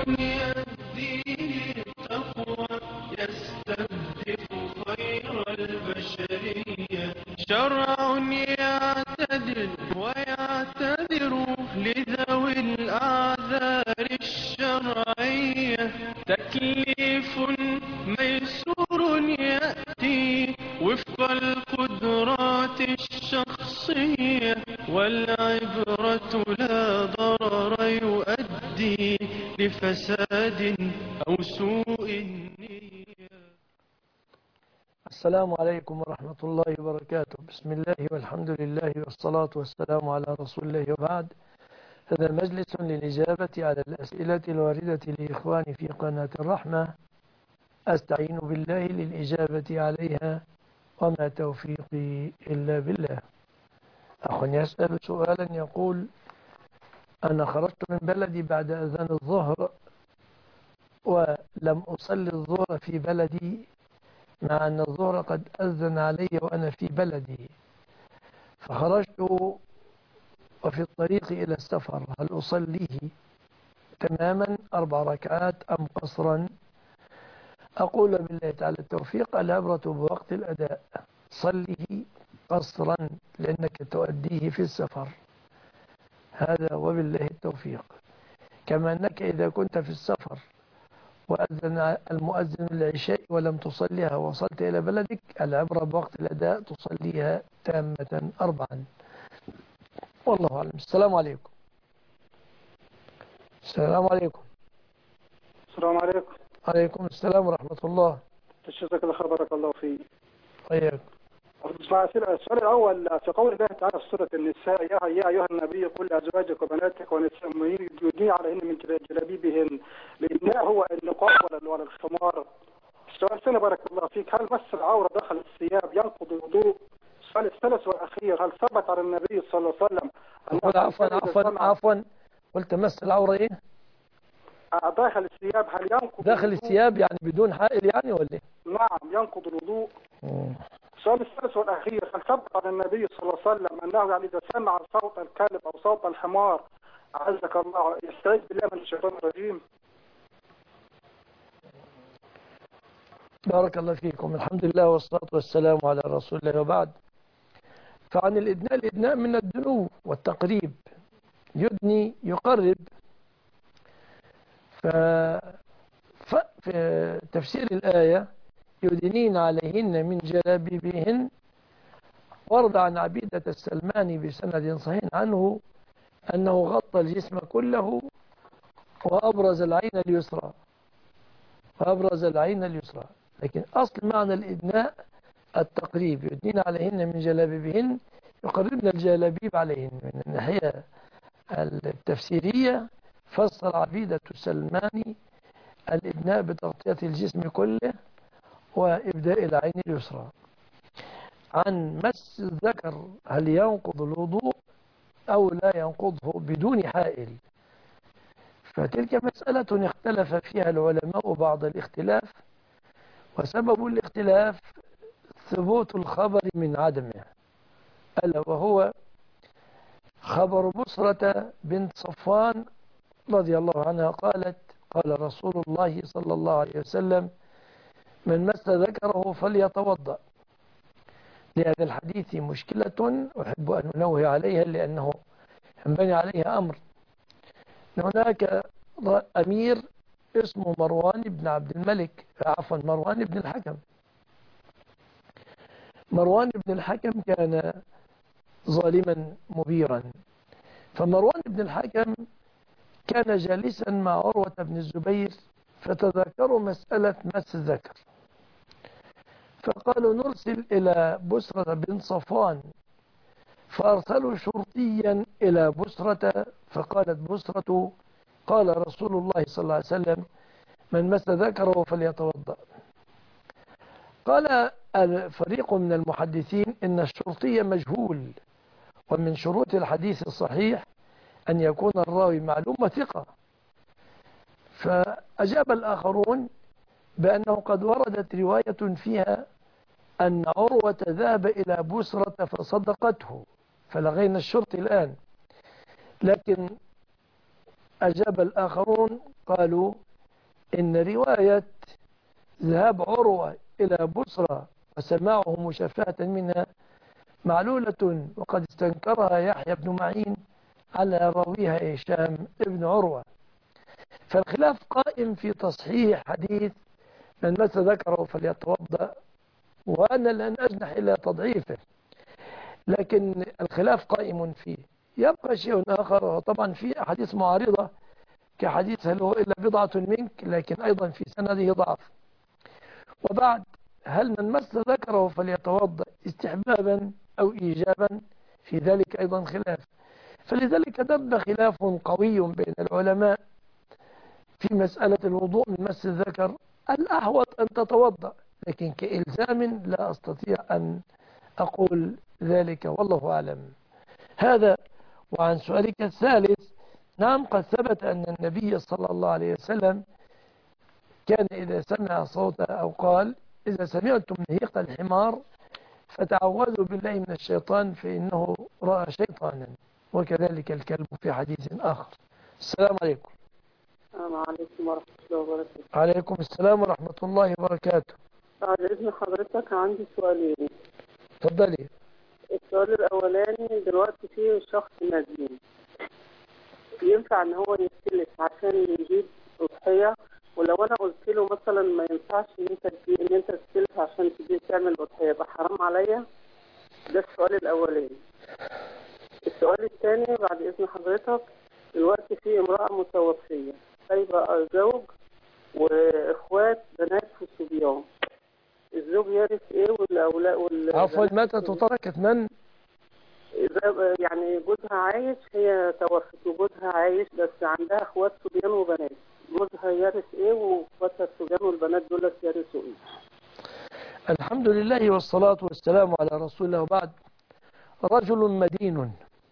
يهديه التقوى يستهدف خير البشرية. شرع يعتدل ويعتذر لذوي الأعذار الشرعية. تكليف ميسور يأتي وفق القدرات الشخصية. والعبرة لا ضرر يؤدي لفساد أو سوء النية. السلام عليكم ورحمة الله وبركاته. بسم الله والحمد لله والصلاة والسلام على رسول الله وبعد. هذا مجلس للإجابة على الأسئلة الواردة لإخواني في قناة الرحمة، أستعين بالله للإجابة عليها وما توفيقي إلا بالله. أخ يسأل سؤالا يقول: أنا خرجت من بلدي بعد أذان الظهر ولم أصلي الظهر في بلدي، مع أن الظهر قد أذن علي وأنا في بلدي، فخرجت وفي الطريق إلى السفر، هل أصليه تماما 4 ركعات أم قصرا؟ أقول بالله تعالى التوفيق، العبرة بوقت الأداء، صليه قصرا لأنك تؤديه في السفر، هذا وبالله التوفيق. كما أنك إذا كنت في السفر وأذن المؤذن العشاء ولم تصليها وصلت إلى بلدك، العبرة بوقت الأداء، تصليها تامة 4. والله أعلم. السلام عليكم. السلام عليكم. السلام عليكم. عليكم السلام ورحمة الله. جزاك الله خير، بارك الله فيك. طيب. السؤال الأول في قول الله تعالى في سورة النساء: يا أيها النبي قل لأزواجك وبناتك ونساء المؤمنين يدنين عليهن من جلابيبهن. الإدناء هو النقاب ولا الخمار؟ السؤال الثاني بارك الله فيك: هل مس العورة داخل الثياب ينقض الوضوء؟ السؤال الثالث والأخير: هل ثبت على النبي صلى الله عليه وسلم عفوا قلت مس العورة إيه؟ داخل الثياب هل ينقض داخل الثياب يعني بدون حائل يعني ولا إيه؟ نعم ينقض الوضوء. السؤال الثالث والأخير: هل ثبت عن النبي صلى الله عليه وسلم أنه يعني إذا سمع صوت الكلب أو صوت الحمار أعزك الله يستعيذ بالله من الشيطان الرجيم؟ بارك الله فيكم. الحمد لله والصلاة والسلام على رسول الله وبعد. فعن الإدناء من الدنو والتقريب، يدني يقرب. في تفسير الآية: يدنين عليهن من جلابيبهن، ورد عن عبيدة السلماني بسند صحيح عنه أنه غطى الجسم كله وأبرز العين اليسرى. لكن أصل معنى الإدناء التقريب، يدنين عليهن من جلابيبهن، يقربن الجلابيب عليهن. من الناحية التفسيرية فسر عبيدة السلماني الإدناء بتغطية الجسم كله وإبداء العين اليسرى. عن مس الذكر هل ينقض الوضوء أو لا ينقضه بدون حائل؟ فتلك مسألة اختلف فيها العلماء بعض الاختلاف، وسبب الاختلاف ثبوت الخبر من عدمه، ألا وهو خبر بصرة بنت صفوان رضي الله عنها قالت: قال رسول الله صلى الله عليه وسلم: من مس ذكره فليتوضأ. لهذا الحديث مشكلة أحب أن أنوه عليها لأنه ينبني عليها أمر. هناك أمير اسمه مروان بن عبد الملك، مروان بن الحكم. مروان بن الحكم كان ظالما مبيرا، فمروان بن الحكم كان جالسا مع عروة بن الزبير، فتذكروا مسألة مس الذكر، فقالوا نرسل إلى بسرة بن صفوان، فأرسلوا شرطيا إلى بسرة، فقالت بسرة: قال رسول الله صلى الله عليه وسلم: من مس ذكره فليتوضأ. قال الفريق من المحدثين إن الشرطي مجهول، ومن شروط الحديث الصحيح أن يكون الراوي معلوم وثقة. فأجاب الآخرون بأنه قد وردت رواية فيها أن عروة ذهب إلى بسرة فصدقته، فلغينا الشرط الآن. لكن أجاب الآخرون قالوا إن رواية ذهاب عروة إلى بصرى وسماعه مشافهة منها معلولة، وقد استنكرها يحيى بن معين على راويها هشام بن عروة. فالخلاف قائم في تصحيح حديث من مس ذكره فليتوضأ، وأنا لن أجنح إلى تضعيفه، لكن الخلاف قائم فيه. يبقى شيء آخر، طبعا في أحاديث معارضة كحديث هل هو إلا بضعة منك، لكن أيضا في سنده ضعف. وبعد، هل من مس ذكره فليتوضأ استحبابا أو إيجابا؟ في ذلك أيضا خلاف. فلذلك دب خلاف قوي بين العلماء في مسألة الوضوء من مس الذكر. الأحوط أن تتوضأ، لكن كإلزام لا أستطيع أن أقول ذلك، والله أعلم. هذا. وعن سؤالك الثالث، نعم قد ثبت أن النبي صلى الله عليه وسلم كان إذا سمع صوتا أو قال إذا سمعتم نهيق الحمار فتعوذوا بالله من الشيطان فإنه رأى شيطانا، وكذلك الكلب في حديث آخر. السلام عليكم. السلام عليكم ورحمة الله وبركاته. عليكم السلام ورحمة الله وبركاته. بعد إذن حضرتك عندي سؤالين. تفضلي. السؤال الأولاني، دلوقتي فيه شخص مدين، ينفع إن هو يستلف عشان يجيب أضحية؟ ولو أنا قلت له مثلا ما ينفعش إن أنت تستلف عشان تجيب تعمل أضحية، يبقى حرام عليا؟ ده السؤال الأولاني. السؤال الثاني بعد إذن حضرتك، دلوقتي في امرأة متوفية سايبة زوج وإخوات بنات وصبيان، الزوج يرث إيه والأولاد عفوا، ماتت وتركت من؟ يعني جوزها عايش، هي توفت وجوزها عايش، بس عندها إخوات صبيان وبنات، جوزها يرث إيه وإخواتها الصبيان والبنات دول يرثوا إيه؟ الحمد لله والصلاة والسلام على رسول الله. وبعد، رجل مدين،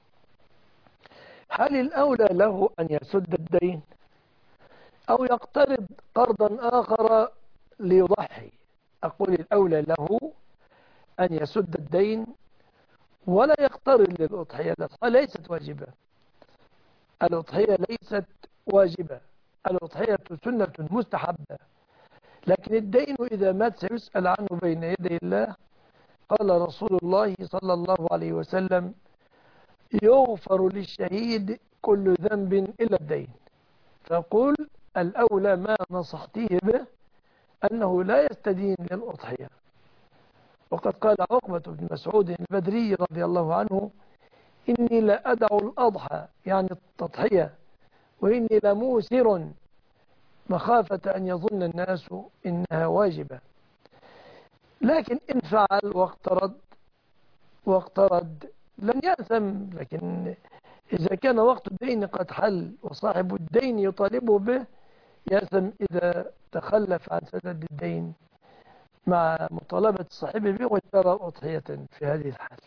هل الأولى له أن يسد الدين أو يقترض قرضا آخر ليضحي؟ أقول الأولى له أن يسد الدين ولا يقترض للأضحية. الأضحية ليست واجبة، الأضحية ليست واجبة، الأضحية سنة مستحبة، لكن الدين إذا مات سيسأل عنه بين يدي الله. قال رسول الله صلى الله عليه وسلم يغفر للشهيد كل ذنب إلا الدين. فقل الأولى ما نصحتيه به أنه لا يستدين للأضحية. وقد قال عقبة بن مسعود البدري رضي الله عنه إني لا أدع الأضحى، يعني التضحية، وإني لموسر مخافة أن يظن الناس إنها واجبة. لكن إن فعل واقترض لن يأثم، لكن إذا كان وقت الدين قد حل وصاحب الدين يطالبه به يأثم إذا تخلف عن سداد الدين مع مطالبة صاحبه به واشترى أضحية في هذه الحال.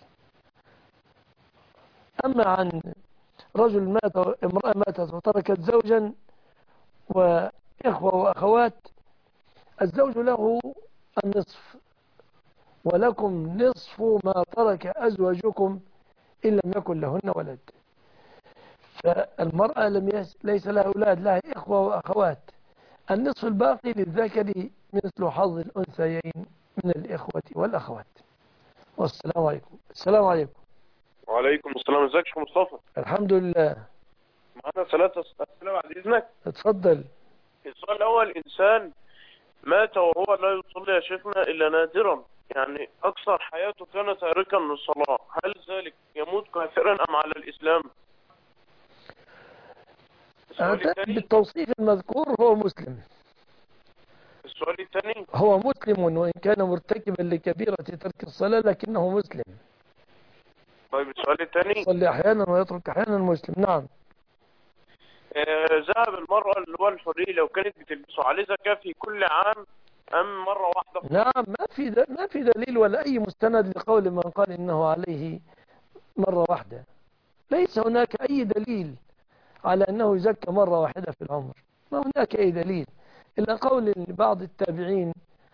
أما عن رجل مات، امرأة ماتت وتركت زوجا وإخوة وأخوات، الزوج له النصف ولكم نصف ما ترك أزواجكم إن لم يكن لهن ولد. فالمرأة ليس لها أولاد، لها إخوة وأخوات، النصف الباقي للذكر مثل حظ الأنثيين من الإخوة والأخوات. والسلام عليكم. السلام عليكم. وعليكم السلام. ازيك يا مصطفى؟ الحمد لله. معنا 3 أسئلة بعد إذنك. اتفضل. السؤال الأول، إنسان مات وهو لا يصلي يا شيخنا إلا نادرا، يعني أكثر حياته كان تاركا للصلاة، هل ذلك يموت كافرا أم على الإسلام؟ بالتوصيف المذكور هو مسلم. السؤال الثاني، هو مسلم وإن كان مرتكبا لكبيرة ترك الصلاة لكنه مسلم. طيب السؤال الثاني، يصلي أحيانا ويترك أحيانا مسلم. نعم. ذهب المرأة اللي هو الحرية لو كانت بتلبسه عليه زكاة في كل عام أم مرة واحدة؟ نعم، ما في دليل ولا أي مستند لقول من قال إنه عليه مرة واحدة. ليس هناك أي دليل على أنه يزكى مرة واحدة في العمر، ما هناك أي دليل إلا قول بعض التابعين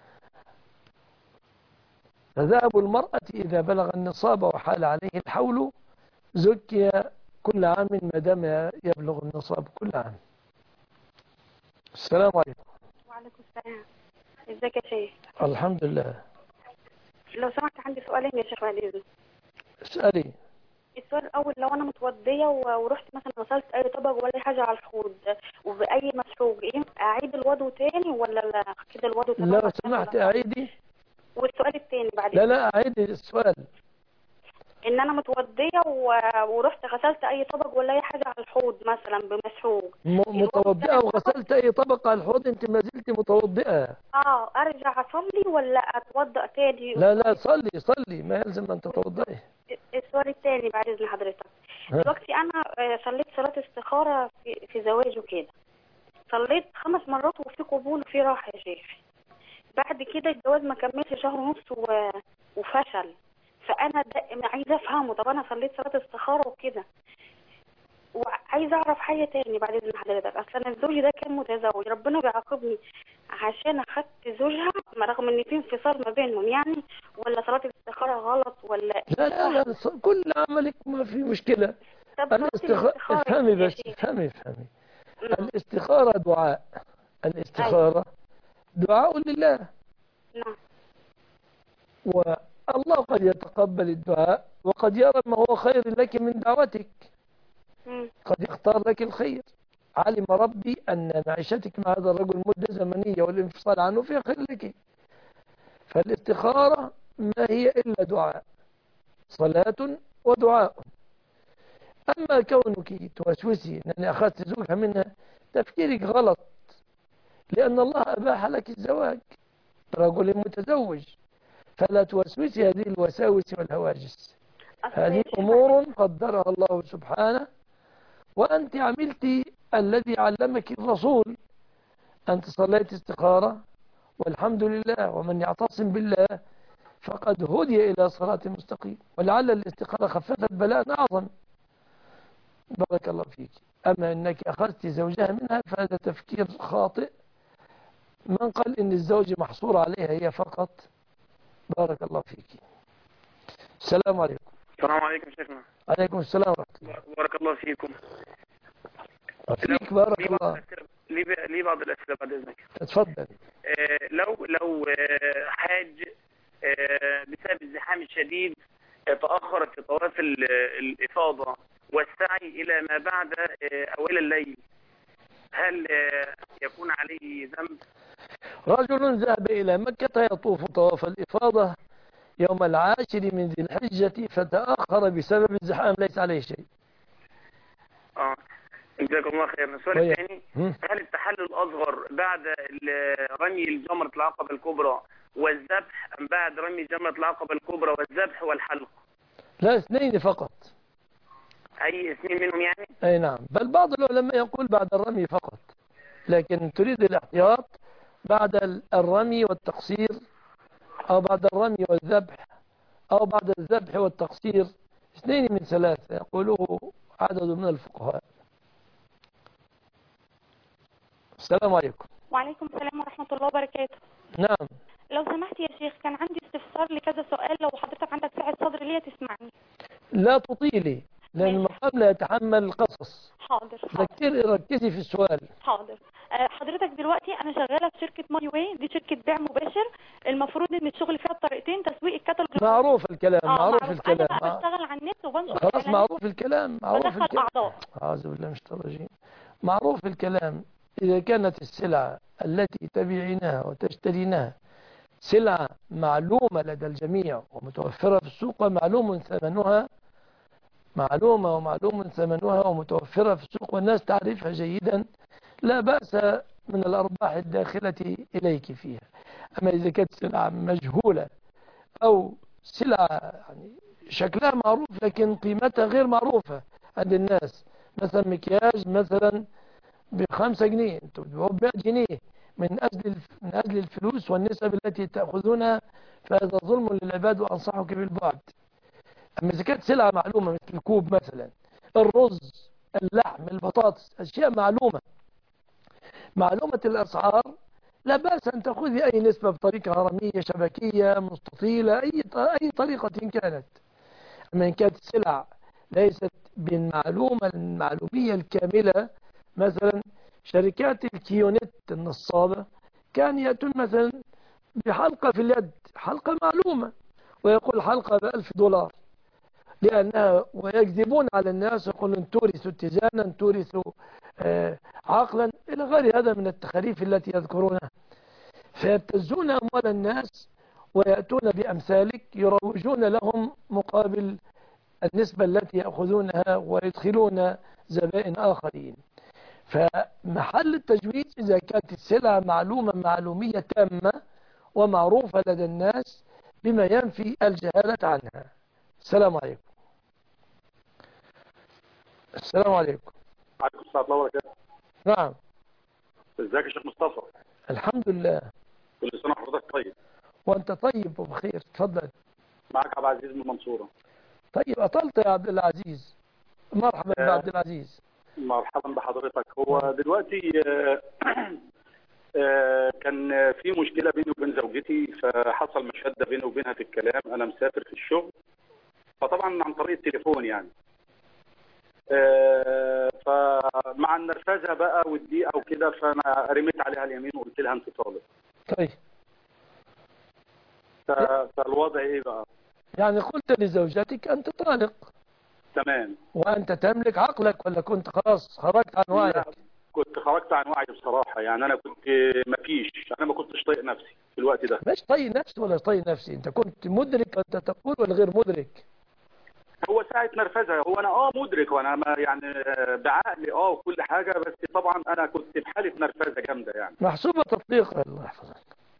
فذهب المرأة إذا بلغ النصاب وحال عليه الحول زكي كل عام ما دام يبلغ النصاب كل عام. السلام عليكم. وعليكم السلام. ازيك يا شيخ؟ الحمد لله. لو سمحت عندي سؤالين يا شيخ بعد اذنك. اسألي. السؤال الاول، لو انا متوضيه ورحت مثلا غسلت اي طبق ولا حاجه على الحوض وباي مسحوق، ينفع اعيد الوضوء تاني ولا لا كده الوضوء تمام؟ لو سمحت أعيدي. والسؤال الثاني بعد لا لا أعيدي السؤال. ان انا متوضيه ورحت غسلت اي طبق ولا اي حاجه على الحوض مثلا بمسحوق، متوضئة وغسلت أي طبق على الحوض، أنت ما زلت متوضئة. ارجع اصلي ولا اتوضأ تاني؟ لا لا صلي صلي، ما يلزم أن تتوضئي. السؤال الثاني بعد اذن حضرتك. دلوقتي انا صليت صلاه استخاره في زواج وكده، صليت 5 مرات وفي قبول وفي راحه يا شيخ. بعد كده الجواز ما كملش شهر ونص وفشل. فانا عايزه افهمه، طب انا صليت صلاه استخاره وكده وعايزه اعرف حاجه تاني بعد اذن حضرتك. اصل انا الزوج ده كان متزوج، ربنا بيعاقبني عشان اخدت زوجها رغم ان في انفصال ما بينهم يعني، ولا صلاه الاستخاره غلط ولا لا لا لا كل عملك ما في مشكلة. افهمي بس، افهمي. الاستخارة دعاء. الاستخارة دعاء لله. نعم. والله قد يتقبل الدعاء وقد يرى ما هو خير لك من دعوتك. قد يختار لك الخير. علم ربي أن معيشتك مع هذا الرجل مدة زمنية والانفصال عنه في خير لك. فالاستخارة ما هي إلا دعاء، صلاة ودعاء. أما كونك توسوسي أنني أخذت زوجها منها، تفكيرك غلط، لأن الله أباح لك الزواج، رجل متزوج، فلا توسوسي هذه الوساوس والهواجس. هذه أمور قدرها الله سبحانه، وأنت عملت الذي علمك الرسول. أنت صليت استخارة والحمد لله، ومن يعتصم بالله فقد هدي إلى صراط مستقيم، ولعل الاستخارة خففت بلاء أعظم. بارك الله فيك. أما أنك أخذت زوجها منها فهذا تفكير خاطئ. من قال إن الزوج محصور عليها هي فقط؟ بارك الله فيك. السلام عليكم. السلام عليكم شيخنا. عليكم السلام ورحمة الله. بارك الله فيكم. فيك بارك الله. لي بعض الأسئلة بعد إذنك. اتفضل. لو حاج بسبب الزحام الشديد تأخرت في طواف الإفاضة والسعي إلى ما بعد أوائل الليل، هل يكون عليه ذنب؟ رجل ذهب إلى مكة يطوف طواف الإفاضة يوم 10 من ذي الحجة فتأخر بسبب الزحام، ليس عليه شيء. جزاكم الله خير. السؤال الثاني، هل التحلل الأصغر بعد رمي جمرة العقبة الكبرى والذبح أم بعد رمي جمرة العقبة الكبرى والذبح والحلق؟ لا، 2 فقط. أي 2 منهم يعني؟ أي نعم، بل بعض العلماء يقول بعد الرمي فقط، لكن تريد الاحتياط بعد الرمي والتقصير، أو بعد الرمي والذبح، أو بعد الذبح والتقصير. 2 من 3 يقوله عدد من الفقهاء. السلام عليكم. وعليكم السلام ورحمة الله وبركاته. نعم. لو سمحت يا شيخ، كان عندي استفسار لكذا سؤال، لو حضرتك عندك سعة صدر ليا تسمعني. لا تطيلي لأن المقام لا يتحمل القصص. حاضر. ركزي في السؤال. حاضر. حضرتك دلوقتي أنا شغالة في شركة ماي واي، دي شركة بيع مباشر، المفروض إن الشغل فيها بطريقتين، تسويق الكتالوج. معروف الكلام. معروف الكلام. أنا بقى بشتغل على النت وبنشر خلاص، معروف الكلام. معروف الكلام. أعضاء. أعوذ بالله من الشيطان الرجيم. معروف الكلام. إذا كانت السلعة التي تبيعينها وتشترينها سلعة معلومة لدى الجميع ومتوفرة في السوق ومعلوم ثمنها، ومعلوم ثمنها ومتوفرة في السوق والناس تعرفها جيدا، لا بأس من الأرباح الداخلة إليك فيها. أما إذا كانت سلعة مجهولة أو سلعة يعني شكلها معروف لكن قيمتها غير معروفة عند الناس، مثلا مكياج مثلا ب5 جنيه انتم بتبيعوه ب100 جنيه، من أجل الفلوس والنسب التي تأخذونها، فهذا ظلم للعباد وأنصحك بالبعد. أما إذا كانت سلعة معلومة مثل الكوب مثلا، الرز، اللحم، البطاطس، أشياء معلومة الأسعار، لا بأس أن تأخذي أي نسبة بطريقة هرمية شبكية مستطيلة، أي طريقة كانت. أما إن كانت السلع ليست بالمعلومة المعلومية الكاملة، مثلا شركات الكيونت النصابة كان يأتون مثلا بحلقة في اليد، حلقة معلومة، ويقول حلقة ب$1000 لأنها، ويكذبون على الناس ويقولون تورث اتزانا، تورث عقلا إلى غير هذا من التخاريف التي يذكرونها. فيبتزون أموال الناس ويأتون بأمثالك يروجون لهم مقابل النسبة التي يأخذونها ويدخلون زبائن آخرين. فمحل التجويز إذا كانت السلعة معلومة معلومية تامة ومعروفة لدى الناس بما ينفي الجهالة عنها. السلام عليكم. السلام عليكم. عليكم السلام ورحمة الله وبركاته. نعم. ازيك يا شيخ مصطفى؟ الحمد لله. كل سنة وحضرتك طيب. وأنت طيب وبخير. تفضل. معك عبد العزيز من المنصورة. طيب أطلت يا عبد العزيز. مرحبا بعبد العزيز. مرحبا بحضرتك. هو دلوقتي كان في مشكلة بيني وبين زوجتي، فحصل مشادة بيني وبينها في الكلام. أنا مسافر في الشغل، فطبعا عن طريق التليفون يعني. فمع النرفزة بقى والضيقة وكده، فأنا رميت عليها اليمين وقلت لها أنت طالق. طيب. فالوضع إيه بقى؟ يعني قلت لزوجتك أنت طالق. تمام. وأنت تملك عقلك ولا كنت خلاص خرجت عن وعيك؟ لا، كنت خرجت عن وعي بصراحة. يعني أنا كنت أنا ما كنتش طايق نفسي في الوقت ده. مش طايق نفسي ولا طايق نفسي، أنت كنت مدرك أنت تقول ولا غير مدرك؟ هو ساعة نرفزة، هو أنا مدرك، وأنا يعني بعقلي وكل حاجة، بس طبعا أنا كنت في حالة نرفزة جامدة يعني. محسوبة تطليق. الله يحفظك.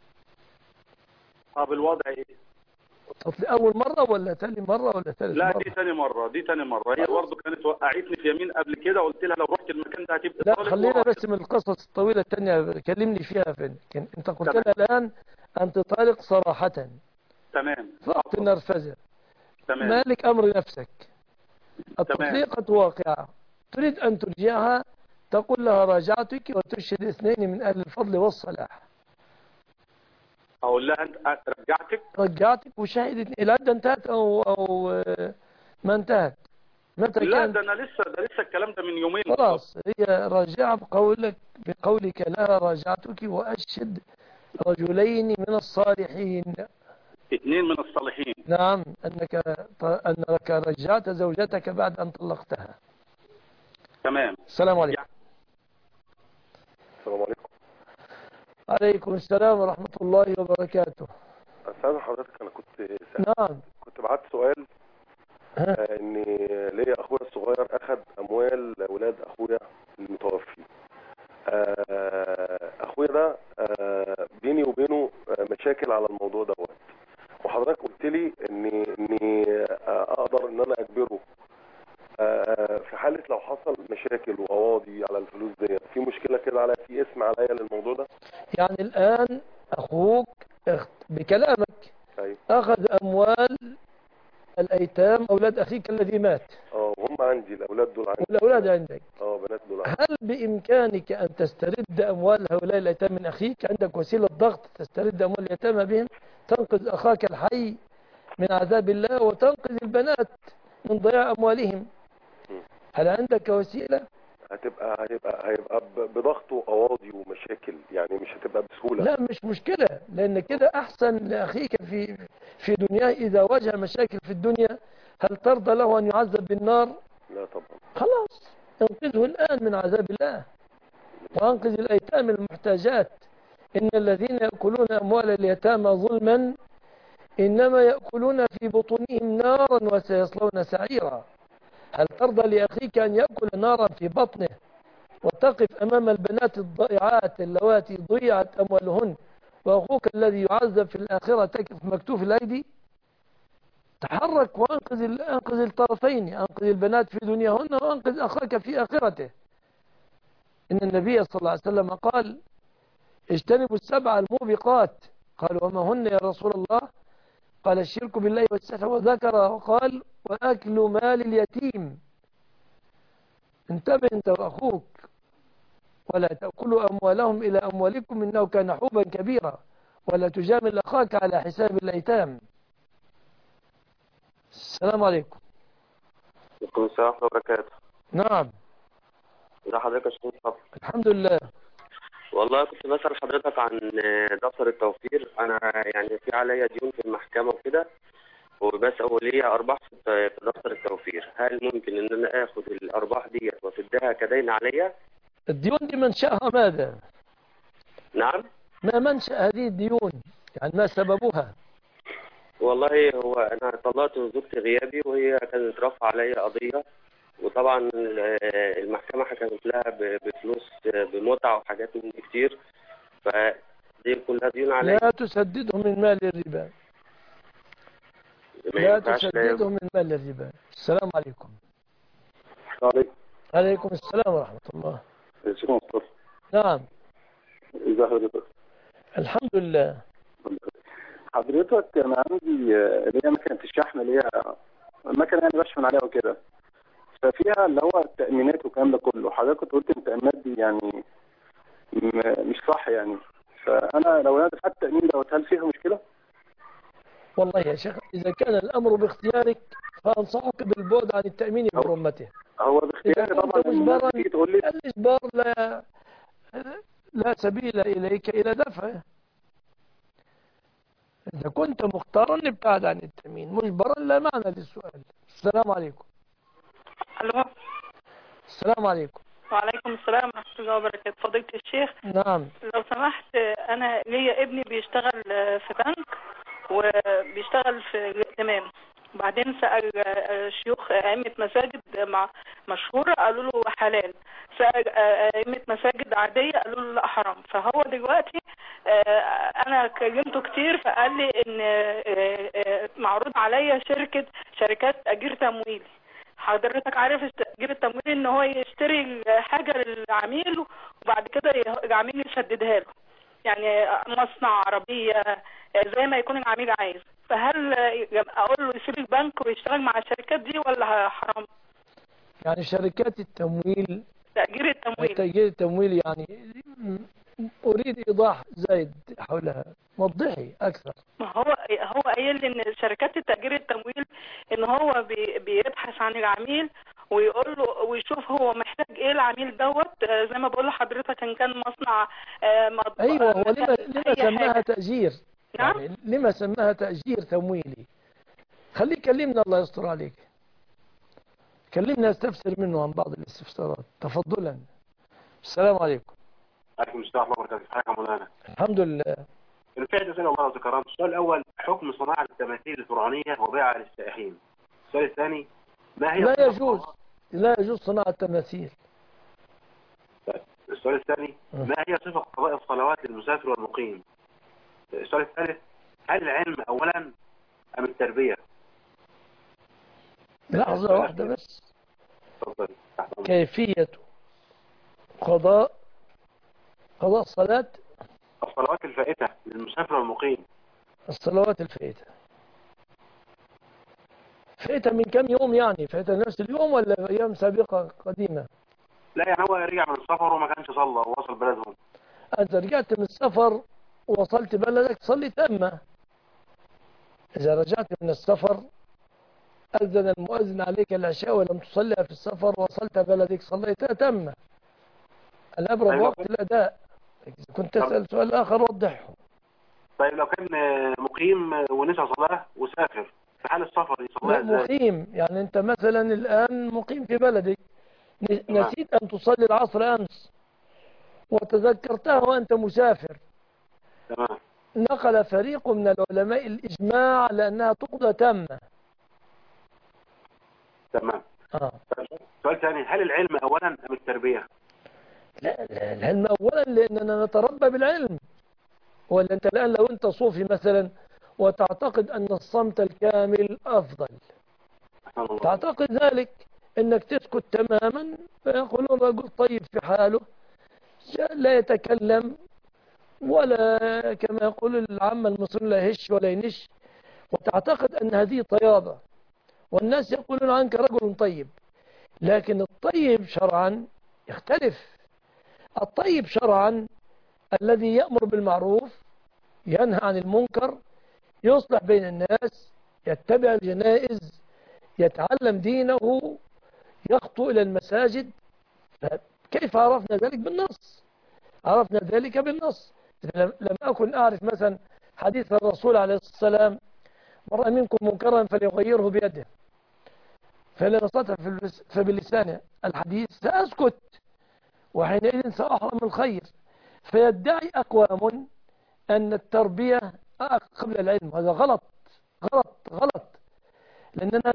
طب الوضع إيه؟ أول مرة ولا ثاني مرة ولا ثالث مرة؟ لا، دي ثاني مرة. هي برضه كانت وقعتني في يمين قبل كده، قلت لها لو رحت المكان ده هتبقى لا طالق. خلينا بس من القصص الطويلة الثانية كلمني فيها فين. أنت قلت لها الآن أنت طالق صراحة. تمام. ضغط النرفزة. تمام. مالك أمر نفسك. التطليقة واقعة. تريد أن ترجعها، تقول لها راجعتك وترشد اثنين من أهل الفضل والصلاح. أقول لها أنت رجعتك وشاهدت العدة انتهت أو ما انتهت. متى لا كان؟ ده أنا لسه الكلام ده من يومين. خلاص هي راجعة بقولك لها راجعتك وأشهد رجلين من الصالحين. 2 من الصالحين. نعم، أنك رجعت زوجتك بعد أن طلقتها. تمام. السلام عليكم. السلام عليكم. عليكم السلام ورحمة الله وبركاته. أستاذ حضرتك، أنا كنت بعت سؤال إن ليا أخويا الصغير أخذ أموال أولاد أخويا المتوفي. أخويا ده بيني وبينه مشاكل على الموضوع دوت، وحضرتك قلت لي إني أقدر إن أنا أجبره في حالة لو حصل مشاكل وقواضي على الفلوس دي. في مشكلة كده عليا، في اسم عليا للموضوع ده. يعني الآن أخوك بكلامك أخذ أموال الأيتام أولاد أخيك الذي مات. وهم عندي الأولاد دول عندي. والأولاد عندك. بنات دول عندي. هل بإمكانك أن تسترد أموال هؤلاء الأيتام من أخيك؟ عندك وسيلة ضغط تسترد أموال اليتامى بهم، تنقذ أخاك الحي من عذاب الله وتنقذ البنات من ضياع أموالهم. هل عندك وسيلة؟ هيبقى بضغط وقواضي ومشاكل، يعني مش هتبقى بسهولة. لا مش مشكلة، لأن كده أحسن لأخيك في دنياه. إذا واجه مشاكل في الدنيا هل ترضى له أن يعذب بالنار؟ لا طبعا. خلاص انقذه الآن من عذاب الله وانقذ الأيتام المحتاجات. إن الذين يأكلون أموال اليتامى ظلما إنما يأكلون في بطونهم نارا وسيصلون سعيرا. هل ترضى لأخيك أن يأكل نارا في بطنه وتقف أمام البنات الضائعات اللواتي ضيعت أموالهن، وأخوك الذي يعذب في الآخرة تقف مكتوف الأيدي؟ تحرك وأنقذ الطرفين، أنقذ البنات في دنياهن وأنقذ أخاك في آخرته. إن النبي صلى الله عليه وسلم قال اجتنبوا السبع الموبقات. قال وما هن يا رسول الله؟ قال الشرك بالله والسحر، وذكر وقال وأكل مال اليتيم. انتبه أنت وأخوك ولا تأكلوا أموالهم إلى أموالكم إنه كان حوبا كبيرا، ولا تجامل أخاك على حساب الأيتام. السلام عليكم. وعليكم السلام ورحمة الله وبركاته. نعم. ازي حضرتك يا شيخ مصطفى؟ الحمد لله. والله كنت بسأل حضرتك عن دفتر التوفير. انا يعني في عليا ديون في المحكمة وكده، وبس وليا ارباح في دفتر التوفير. هل ممكن ان انا اخد الارباح ديت واسدها كدين عليا؟ الديون دي منشأها ماذا؟ نعم. ما منشأ هذه الديون؟ يعني ما سببها؟ والله هو انا طلعت زوجتي غيابي، وهي كانت رافعه عليا قضيه، وطبعا المحكمه حكمت لها بفلوس بمتعه وحاجات من دي كتير، فدي كلها ديون عليا. لا تسددهم من مال الربا. ما لا ينفعش. تسددهم من مال الربا. السلام عليكم. عليكم. عليكم السلام ورحمة الله. شيخ مصطفى. نعم. ازي حضرتك؟ الحمد لله. حضرتك انا عندي اللي هي مكنه الشحن، اللي هي المكنه يعني بشحن عليها وكده، ففيها اللي هو التأمينات والكلام ده كله. حضرتك كنت قلت التأمينات دي يعني مش صح يعني، فانا لو انا دفعت التأمين دوت هل فيها مشكله؟ والله يا شيخ إذا كان الأمر باختيارك فأنصحك بالبعد عن التأمين برمته. هو إذا باختياري طبعا. كنت مجبرا تيجي تقول لي الإجبار لا سبيل إليك إلى دفعه. إذا كنت مختارا ابتعد عن التأمين، مجبرا لا معنى للسؤال. السلام عليكم. الو. السلام عليكم. وعليكم السلام ورحمة الله وبركاته. فضيلة الشيخ، نعم. لو سمحت، أنا ليا ابني بيشتغل في بنك وبيشتغل في الائتمان، وبعدين سأل شيوخ أئمة مساجد مشهورة قالوا له حلال، سأل أئمة مساجد عادية قالوا له لا حرام. فهو دلوقتي أنا كلمته كتير فقال لي إن معروض عليا شركات تأجير تمويل. حضرتك عارف تأجير التمويل ان هو يشتري حاجة للعميل وبعد كده العميل يسددها له، يعني مصنع، عربية، زي ما يكون العميل عايز. فهل اقول له يسيب البنك ويشتغل مع الشركات دي ولا حرام؟ يعني شركات التمويل، تأجير التمويل يعني أريد إيضاح زايد حولها، وضحي أكثر. ما هو قايل لي ان شركات التأجير التمويل ان هو بيبحث عن العميل ويقول له ويشوف هو محتاج ايه العميل دوت، زي ما بقول لحضرتك ان كان مصنع ايوه. هو لما سماها تأجير؟ نعم. يعني لما سماها تأجير تمويلي؟ خليه يكلمنا، الله يستر عليك. كلمنا استفسر منه عن بعض الاستفسارات تفضلا. السلام عليكم. عليكم السلام ورحمة الله وبركاته. حياكم مولانا. الحمد لله. الفائدة أسأل الله لو تكرمت. السؤال الأول: حكم صناعة التماثيل الفرعونية وبيعها للسائحين. السؤال الثاني: ما هي لا يجوز صناعة التماثيل. السؤال الثاني: ما هي صفة قضاء الصلوات للمسافر والمقيم؟ السؤال الثالث: هل العلم أولا أم التربية؟ لحظة واحدة بس. كيفية قضاء صلاة الصلوات الفائتة للمسافر والمقيم. الصلوات الفائتة من كم يوم؟ يعني فائتة نفس اليوم ولا أيام سابقة قديمة؟ لا، يعني هو رجع من السفر وما كانش صلى ووصل بلدهم. أنت رجعت من السفر ووصلت بلدك تصلي تامة. إذا رجعت من السفر أذن المؤذن عليك العشاء ولم تصليها في السفر ووصلت بلدك صليتها تامة. الأبرز وقت الأداء. إذا كنت تسأل سؤال آخر وضحه. طيب لو كان مقيم ونسى صلاة وسافر في حال السفر يصليها ازاي؟ مقيم يعني أنت مثلا الآن مقيم في بلدك، نسيت أن تصلي العصر أمس وتذكرتها وأنت مسافر. تمام. نقل فريق من العلماء الإجماع على أنها تقضى تامة. تمام. سؤال ثاني: هل العلم أولا أم التربية؟ لا، العلم أولا لأننا نتربى بالعلم. ولا أنت الآن لو أنت صوفي مثلا وتعتقد أن الصمت الكامل أفضل، تعتقد ذلك أنك تسكت تماما، فيقولون رجل طيب في حاله لا يتكلم ولا كما يقول العامة المصريين لا يهش ولا ينش، وتعتقد أن هذه طيابة والناس يقولون عنك رجل طيب. لكن الطيب شرعا يختلف. الطيب شرعا الذي يأمر بالمعروف، ينهى عن المنكر، يصلح بين الناس، يتبع الجنائز، يتعلم دينه، يخطو إلى المساجد. كيف عرفنا ذلك؟ بالنص. عرفنا ذلك بالنص. لم أكن أعرف مثلا حديث الرسول عليه الصلاة والسلام: من رأى منكم منكرا فليغيره بيده، فلا يستطع فبلسانه الحديث، سأسكت وحينئذ سأحرم الخير. فيدعي أقوام أن التربية قبل العلم. هذا غلط غلط غلط، لأننا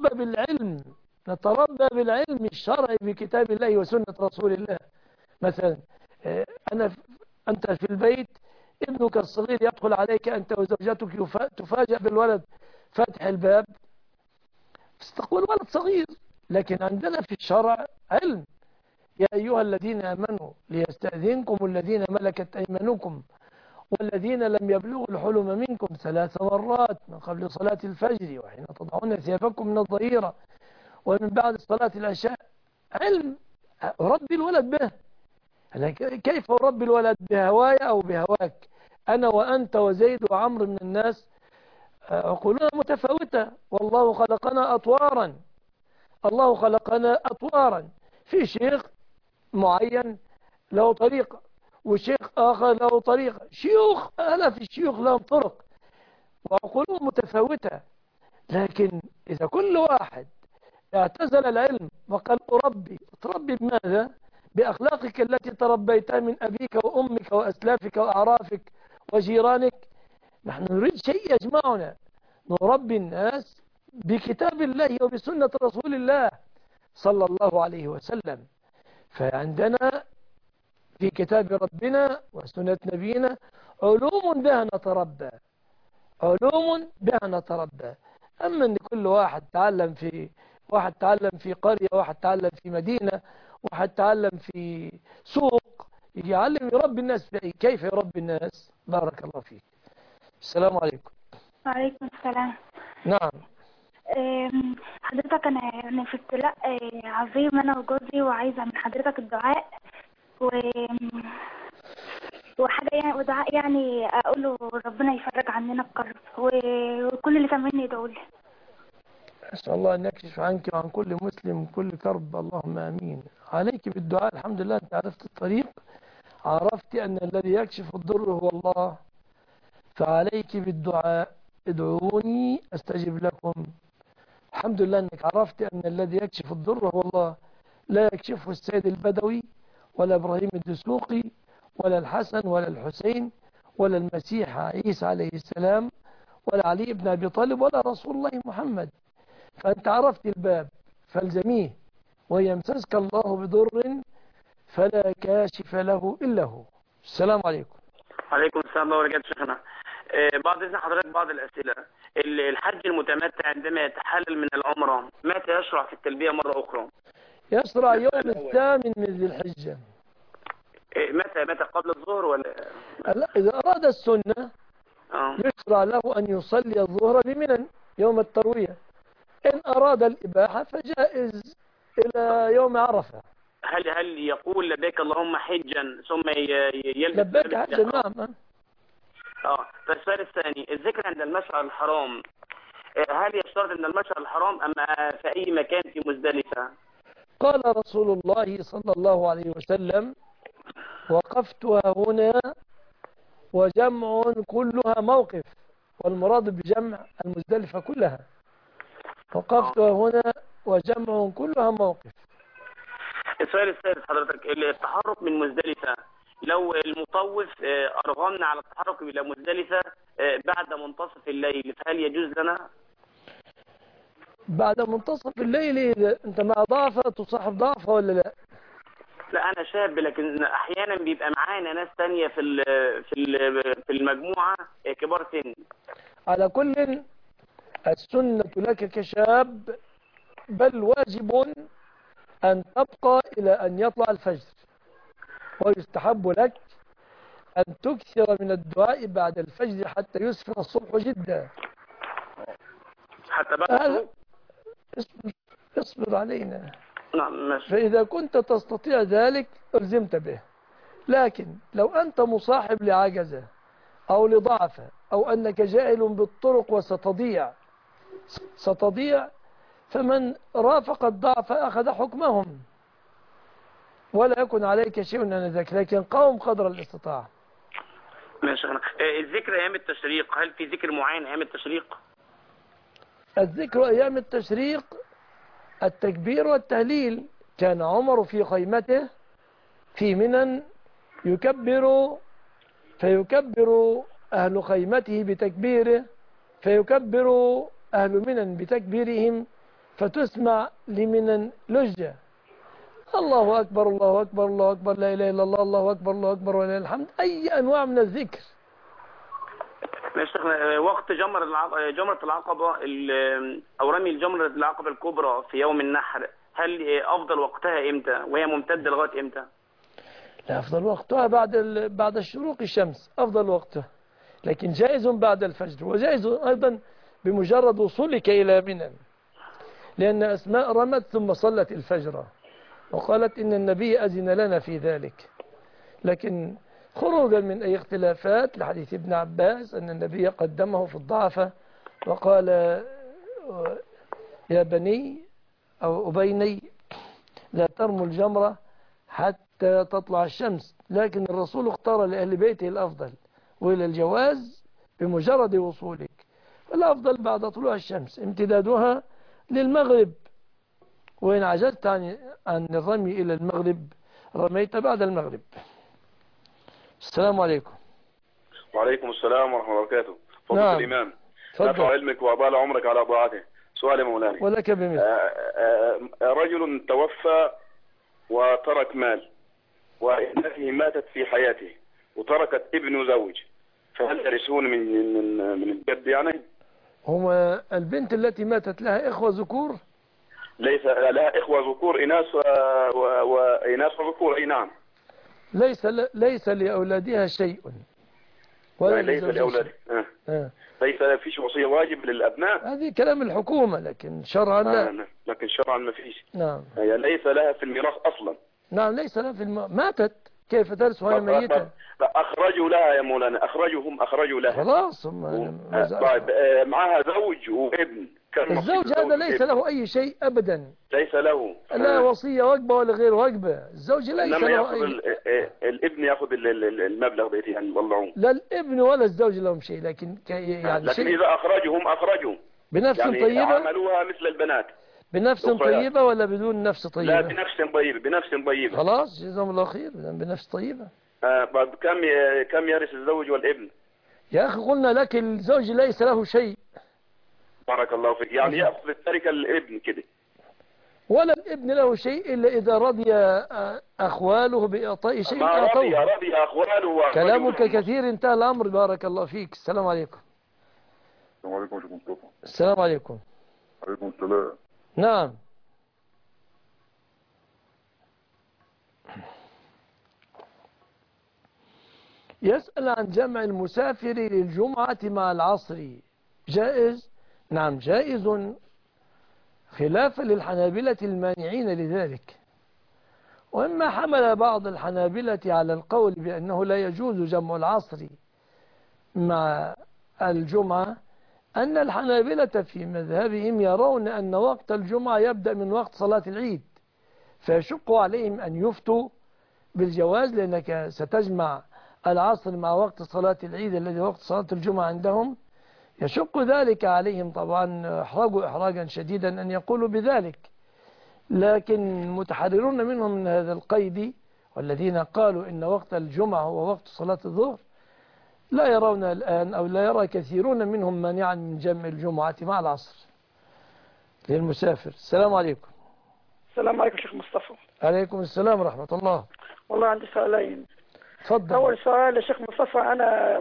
نتربى بالعلم الشرعي بكتاب الله وسنة رسول الله. مثلا أنت في البيت، ابنك الصغير يدخل عليك أنت وزوجتك، تفاجأ بالولد فتح الباب، تقول ولد صغير، لكن عندنا في الشرع علم. يا أيها الذين آمنوا ليستأذنكم الذين ملكت أيمانكم والذين لم يبلغوا الحلم منكم 3 مرات من قبل صلاة الفجر وحين تضعون ثيابكم من الظهيرة ومن بعد صلاة العشاء. علم ربي الولد به. كيف ربي الولد؟ بهواي أو بهواك؟ أنا وأنت وزيد وعمر من الناس عقولنا متفاوتة، والله خلقنا أطوارا. الله خلقنا أطوارا. في شيخ معين له طريقة، وشيخ آخر له طريقة، شيوخ آلاف الشيوخ لهم طرق وعقولهم متفاوتة. لكن إذا كل واحد اعتزل العلم وقال تربي بماذا؟ بأخلاقك التي تربيتها من أبيك وأمك وأسلافك وأعرافك وجيرانك. نحن نريد شيء يجمعنا، نربي الناس بكتاب الله وبسنة رسول الله صلى الله عليه وسلم. فعندنا في كتاب ربنا وسنة نبينا علوم بها نتربى، علوم بها نتربى. أما أن كل واحد تعلم في قرية، واحد تعلم في مدينة، واحد تعلم في سوق، يعلم يربي الناس في كيف يربي الناس؟ بارك الله فيك. السلام عليكم. وعليكم السلام. نعم. حضرتك أنا في ابتلاء عظيم أنا وجوزي، وعايزة من حضرتك الدعاء وحاجة يعني، ودعاء يعني أقوله ربنا يفرج عننا الكرب، وكل اللي سامعني يدعوا لي. أسأل الله أن يكشف عنك وعن كل مسلم كل كرب، اللهم آمين. عليك بالدعاء. الحمد لله أنت عرفت الطريق، عرفت أن الذي يكشف الضر هو الله، فعليك بالدعاء. ادعوني أستجب لكم. الحمد لله أنك عرفت أن الذي يكشف الضر هو الله، لا يكشفه السيد البدوي ولا إبراهيم الدسوقي ولا الحسن ولا الحسين ولا المسيح عيسى عليه السلام ولا علي بن أبي طالب ولا رسول الله محمد. فأنت عرفت الباب فالزميه، ويمسسك الله بضر فلا كاشف له إلا هو. السلام عليكم. عليكم السلام ورحمة الله وبركاته. شيخنا بعد إذن حضرتك بعض الأسئلة. الحج المتمتع عندما يتحلل من العمرة متى يشرع في التلبية مرة أخرى؟ يشرع يوم 8 من ذي الحجة. متى قبل الظهر ولا؟ لا، إذا أراد السنة يشرع له أن يصلي الظهر بمنى يوم التروية. إن أراد الإباحة فجائز إلى يوم عرفة. هل يقول لبيك اللهم حجا ثم يلبس لبيك حجا؟ نعم. فالسؤال الثاني، الذكر عند المشعر الحرام هل يشترط عند المشعر الحرام أم في أي مكان في مزدلفة؟ قال رسول الله صلى الله عليه وسلم: وقفت هنا وجمع كلها موقف، والمراد بجمع المزدلفة كلها. وقفت هنا وجمع كلها موقف. السؤال الثالث حضرتك، التحرك من مزدلفة لو المطوف أرغمنا على التحرك إلى مزدلفة بعد منتصف الليل فهل يجوز لنا؟ بعد منتصف الليل إذا أنت مع ضعفة تصاحب ضعفة ولا لا؟ لا أنا شاب، لكن أحيانا بيبقى معانا ناس تانية في المجموعة كبار سن. على كل السنة لك كشاب، بل واجب أن تبقى إلى أن يطلع الفجر، ويستحب لك أن تكثر من الدعاء بعد الفجر حتى يسفر الصبح جدا. حتى بعد اصبر علينا. نعم. فإذا كنت تستطيع ذلك ألزمت به. لكن لو أنت مصاحب لعجزة أو لضعفة أو أنك جاهل بالطرق ستضيع، فمن رافق الضعف أخذ حكمهم. ولا يكن عليك شيء آنذاك، لكن قوم قدر الاستطاعة. ماشي. الذكر أيام التشريق، هل في ذكر معين أيام التشريق؟ الذكر أيام التشريق التكبير والتهليل. كان عمر في خيمته في منى يكبر، فيكبر أهل خيمته بتكبيره، فيكبر أهل منى بتكبيرهم، فتسمع لمنى لجة: الله أكبر الله أكبر الله أكبر لا إله إلا الله الله أكبر الله أكبر ولله الحمد، أي أنواع من الذكر. وقت جمرة العقبة أو رمي الجمرة العقبة الكبرى في يوم النحر، هل أفضل وقتها إمتى وهي ممتدة لغاية إمتى؟ لا، أفضل وقتها بعد الشروق الشمس، أفضل وقتها، لكن جائز بعد الفجر، وجائز أيضا بمجرد وصولك إلى منى، لأن أسماء رمت ثم صلت الفجر وقالت إن النبي أذن لنا في ذلك. لكن خروجا من أي اختلافات لحديث ابن عباس أن النبي قدمه في الضعفة وقال: يا بني أو أبيني لا ترموا الجمرة حتى تطلع الشمس، لكن الرسول اختار لأهل بيته الأفضل، وإلى الجواز بمجرد وصولك، الأفضل بعد طلوع الشمس امتدادها للمغرب، وإن عجزت عن الرمي إلى المغرب رميت بعد المغرب. السلام عليكم. وعليكم السلام ورحمة الله وبركاته. فضيلة نعم. الإمام، تفضل. نفع علمك وأطال عمرك على طاعته. سؤالي مولانا، ولك بمثل. رجل توفى وترك مال، وابنته ماتت في حياته وتركت ابن زوج، فهل يرثون من الجد يعني؟ هما البنت التي ماتت لها إخوة ذكور؟ ليس لها إخوة ذكور، إناث وإناث وذكور. أي نعم. ليس لأولادها شيء ولا ليس لأولادها. ليس فيش وصية واجب للأبناء. هذه كلام الحكومة، لكن شرعا لا. لكن شرعا ما فيش. نعم. هي ليس لها في الميراث أصلا. نعم، ليس لها في ماتت، كيف ترث وهي ميتة؟ أخرجوا لها يا مولانا، أخرجوا لها. خلاص. طيب معها زوج وابن. الزوج هذا ليس له أي شيء أبدا. ليس له لا وصية واجبة ولا غير واجبة. الزوج ليس له أي. الابن يأخذ المبلغ بيتي يعني والله. لا الابن ولا الزوج لهم شيء، لكن يعني لكن إذا أخرجوا بنفس يعني طيبة، عملوها مثل البنات. بنفس طيبة ولا بدون نفس طيبة؟ لا بنفس طيبة. خلاص جزاهم الله خير، بنفس طيبة. كم يرث الزوج والابن؟ يا أخي قلنا لك الزوج ليس له شيء. بارك الله فيك. يعني يأخذ التركة الابن كده، ولا الابن له شيء إلا إذا رضي أخواله بإعطاء شيء. ما رضي أخواله. كلامك كثير، انتهى الأمر. بارك الله فيك. السلام عليكم. السلام عليكم يا شيخ مصطفى. السلام عليكم. عليكم السلام. نعم. يسأل عن جمع المسافر للجمعة مع العصر، جائز؟ نعم جائز، خلافا للحنابلة المانعين لذلك. وإما حمل بعض الحنابلة على القول بأنه لا يجوز جمع العصر مع الجمعة، أن الحنابلة في مذهبهم يرون أن وقت الجمعة يبدأ من وقت صلاة العيد، فيشق عليهم أن يفتوا بالجواز، لأنك ستجمع العصر مع وقت صلاة العيد الذي وقت صلاة الجمعة عندهم، يشق ذلك عليهم. طبعا احرجوا إحراجا شديدا أن يقولوا بذلك، لكن متحررون منهم من هذا القيد، والذين قالوا إن وقت الجمعة هو وقت صلاة الظهر لا يرون الآن، أو لا يرى كثيرون منهم مانعا من جمع الجمعة مع العصر للمسافر. السلام عليكم. السلام عليكم شيخ مصطفى. عليكم السلام ورحمة الله. والله عندي سؤالين. تفضل. أول سؤال يا شيخ مصطفى، أنا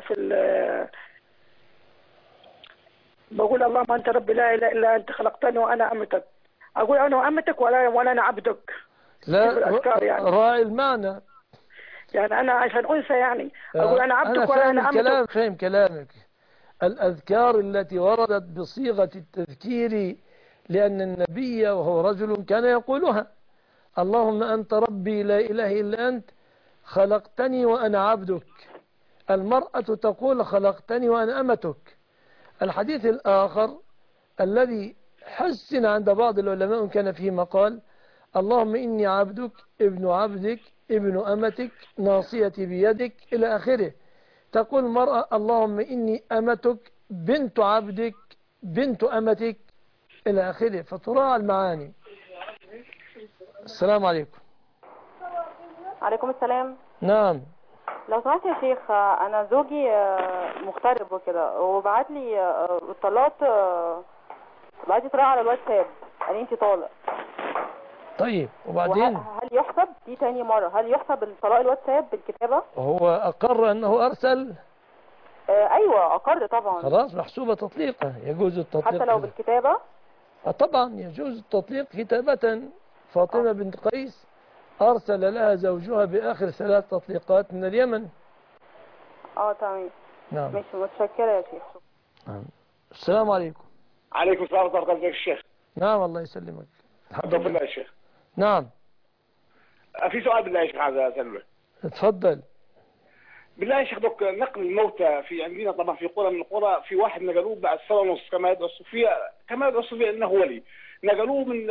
بقول اللهم أنت ربي لا إله إلا أنت خلقتني وأنا أمتك، أقول أنا أمتك ولا أنا عبدك. لا يعني. راعي المعنى، يعني أنا عشان أنثى يعني أقول أنا عبدك ولا أنا أمتك. فاهم كلامك. الأذكار التي وردت بصيغة التذكير، لأن النبي وهو رجل كان يقولها: اللهم أنت ربي لا إله إلا أنت خلقتني وأنا عبدك. المرأة تقول خلقتني وأنا أمتك. الحديث الآخر الذي حسن عند بعض العلماء كان فيه مقال: اللهم إني عبدك ابن عبدك ابن أمتك ناصيتي بيدك إلى آخره. تقول المرأة اللهم إني أمتك بنت عبدك بنت أمتك إلى آخره، فتراعى المعاني. السلام عليكم. عليكم السلام. نعم. لو سمحت يا شيخ، أنا زوجي مغترب وكده، وبعت لي طلقات، بعت لي طلاق على الواتساب، قال لي أنت طالق. طيب وبعدين؟ هل يحسب دي تاني مرة؟ هل يحسب الطلاق الواتساب بالكتابة؟ هو أقر أنه أرسل؟ أيوة أقر طبعا. خلاص محسوبة تطليقة، يجوز التطليق حتى لو بالكتابة؟ طبعا يجوز التطليق كتابة. فاطمة بنت قيس أرسل لها زوجها بآخر 3 تطليقات من اليمن. تمام. نعم. مش متشكرة يا شيخ. السلام عليكم. عليكم السلام ورحمة الله وبركاته يا شيخ. نعم الله يسلمك. الحمد لله يا شيخ. نعم. في سؤال بالله يا شيخ عايز أسأله. اتفضل. بالله يا شيخ دوك نقل الموتى في عندنا طبعا في قرى من القرى، في واحد نقلوه بعد 1.5 سنة كما يدعو الصوفية، انه ولي. نقلوه من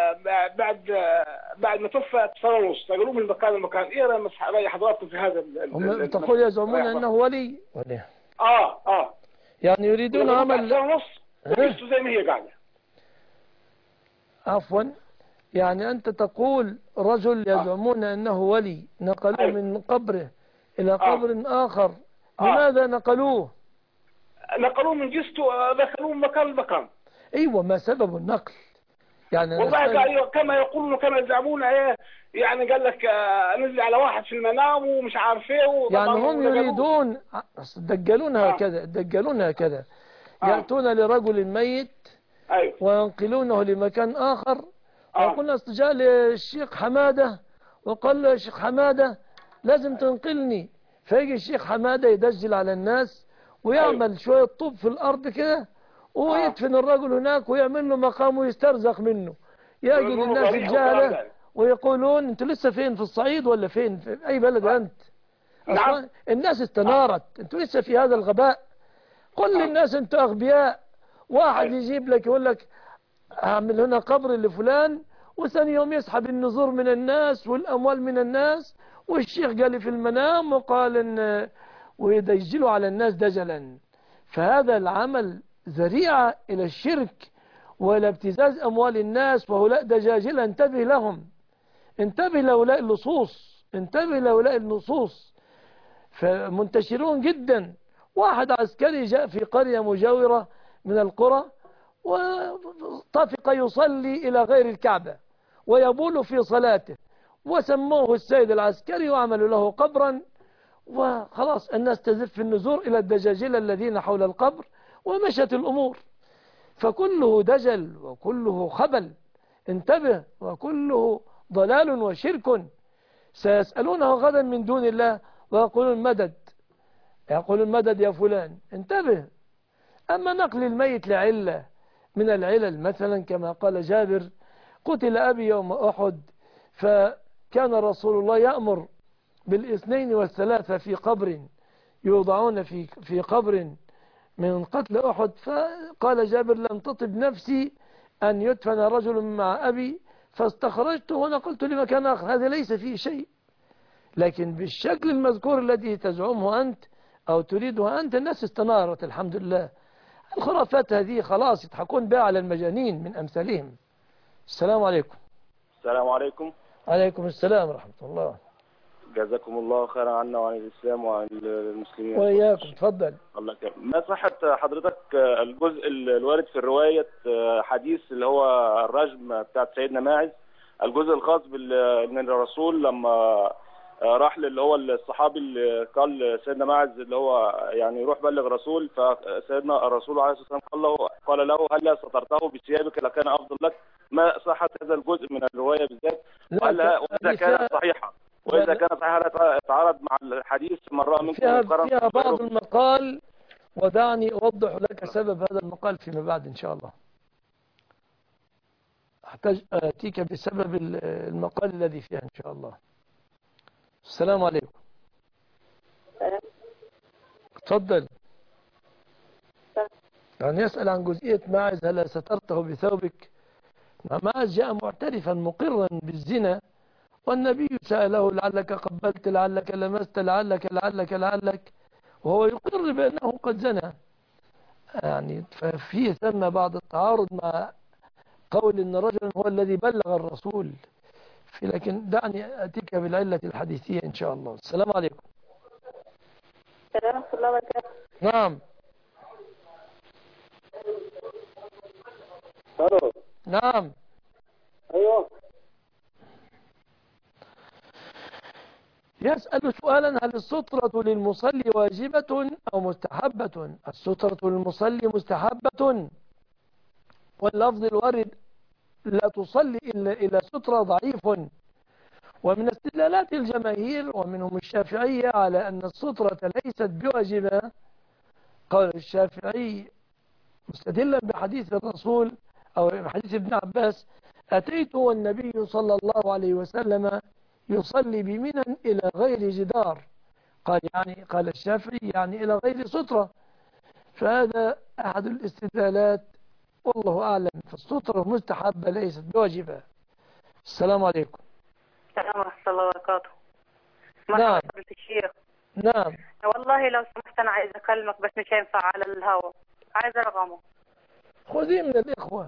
بعد ما توفى 1.5 سنة، نقلوه من مكان لمكان. ايه رأي حضراتكم في هذا هم تقول يزعمون انه ولي؟ يعني يريدون عمل 1.5 سنة زي ما هي قاعدة. عفوا، يعني انت تقول رجل يزعمون انه ولي نقلوه من قبره إلى قبر آخر. لماذا نقلوه؟ نقلوه من جثته، دخلوه من مكان لمكان. أيوة، ما سبب النقل؟ يعني والله كما يقولون وكما يزعمون يعني قال لك نزل على واحد في المنام ومش عارف ايه. يعني هم يريدون دجلونها كذا يأتون لرجل ميت وينقلونه لمكان آخر. وقلنا استجاء للشيخ حمادة وقال له يا شيخ حمادة لازم تنقلني، فيجي الشيخ حمادة يدجل على الناس ويعمل شوية طوب في الأرض كده ويدفن الرجل هناك ويعمل له مقام ويسترزق منه. يجي للناس الجاهلة ويقولون انتوا لسه فين، في الصعيد ولا فين، في أي بلد أنت؟ أصلا الناس استنارت، انتوا لسه في هذا الغباء. قل للناس انتوا أغبياء. واحد يجيب لك يقول لك أعمل هنا قبر لفلان، وثاني يوم يسحب النذور من الناس والأموال من الناس، والشيخ قال في المنام وقال ان ويدجلوا على الناس دجلا. فهذا العمل ذريعة إلى الشرك وإلى ابتزاز أموال الناس، وهؤلاء دجاجلة انتبه لهم، انتبه لهؤلاء اللصوص، انتبه لهؤلاء اللصوص، فمنتشرون جدا. واحد عسكري جاء في قرية مجاورة من القرى وطفق يصلي إلى غير الكعبة ويبول في صلاته، وسموه السيد العسكري وعملوا له قبرا، وخلاص الناس تزف النزور إلى الدجاجلة الذين حول القبر ومشت الأمور. فكله دجل وكله خبل، انتبه، وكله ضلال وشرك. سيسألونه غدا من دون الله ويقولون مدد، يقولون مدد يا فلان، انتبه. أما نقل الميت لعلة من العلل، مثلا كما قال جابر قتل أبي يوم أحد، فكان رسول الله يأمر بالاثنين والثلاثة في قبر يوضعون في قبر من قتل أحد. فقال جابر لم تطب نفسي أن يدفن رجل مع أبي، فاستخرجته ونقلت لمكان آخر. هذا ليس فيه شيء، لكن بالشكل المذكور الذي تزعمه أنت أو تريدها أنت الناس استنارت الحمد لله. الخرافات هذه خلاص يضحكون بها على المجانين من أمثالهم. السلام عليكم. السلام عليكم. عليكم السلام ورحمة الله. جزاكم الله خيرا عنا وعن الإسلام وعن المسلمين. وإياكم. تفضل. الله يكرمك. ما صحة حضرتك الجزء الوارد في الرواية حديث اللي هو الرجم بتاعت سيدنا ماعز، الجزء الخاص بأن الرسول لما راح اللي هو الصحابي اللي قال سيدنا ماعز اللي هو يعني يروح بلغ الرسول، فسيدنا الرسول عليه الصلاة والسلام قال له هل سترته بثيابك لكان أفضل لك؟ ما صحة هذا الجزء من الرواية بالذات؟ وإذا كانت صحيحة وإذا كانت صحيحة تعارض مع الحديث من رأى منكم فيها بعض المقال، ودعني أوضح لك سبب هذا المقال فيما بعد إن شاء الله. أحتاج أتيك بسبب المقال الذي فيها إن شاء الله. السلام عليكم. تفضل. يعني يسأل عن جزئية ماعز هل سترته بثوبك؟ معاذ جاء معترفا مقرا بالزنا، والنبي سأله لعلك قبلت، لعلك لمست، لعلك، وهو يقر بأنه قد زنى. يعني ففيه ثم بعض التعارض مع قول إن رجلا هو الذي بلغ الرسول. لكن دعني أتيك بالعلة الحديثية إن شاء الله. السلام عليكم. السلام ورحمة الله وبركاته. نعم. الو. نعم. ايوه. يسأل سؤالا: هل السترة للمصلي واجبة أو مستحبة؟ السترة للمصلي مستحبة، واللفظ الوارد لا تصلي إلا إلى سترة ضعيف. ومن استدلالات الجماهير ومنهم الشافعية على أن السترة ليست بواجبة، قال الشافعي مستدلا بحديث الرسول أو بحديث ابن عباس: أتيت والنبي صلى الله عليه وسلم يصلي بمنى إلى غير جدار. قال الشافعي يعني إلى غير سترة. فهذا أحد الاستدلالات، والله أعلم. فالسترة مستحبة ليست بواجبة. السلام عليكم. السلام ورحمة الله وبركاته. نعم. مرحبا الشيخ. نعم. والله لو سمحت أنا عايز أكلمك بس مش هينفع على الهواء، عايز أرقمه. خذي من الإخوة.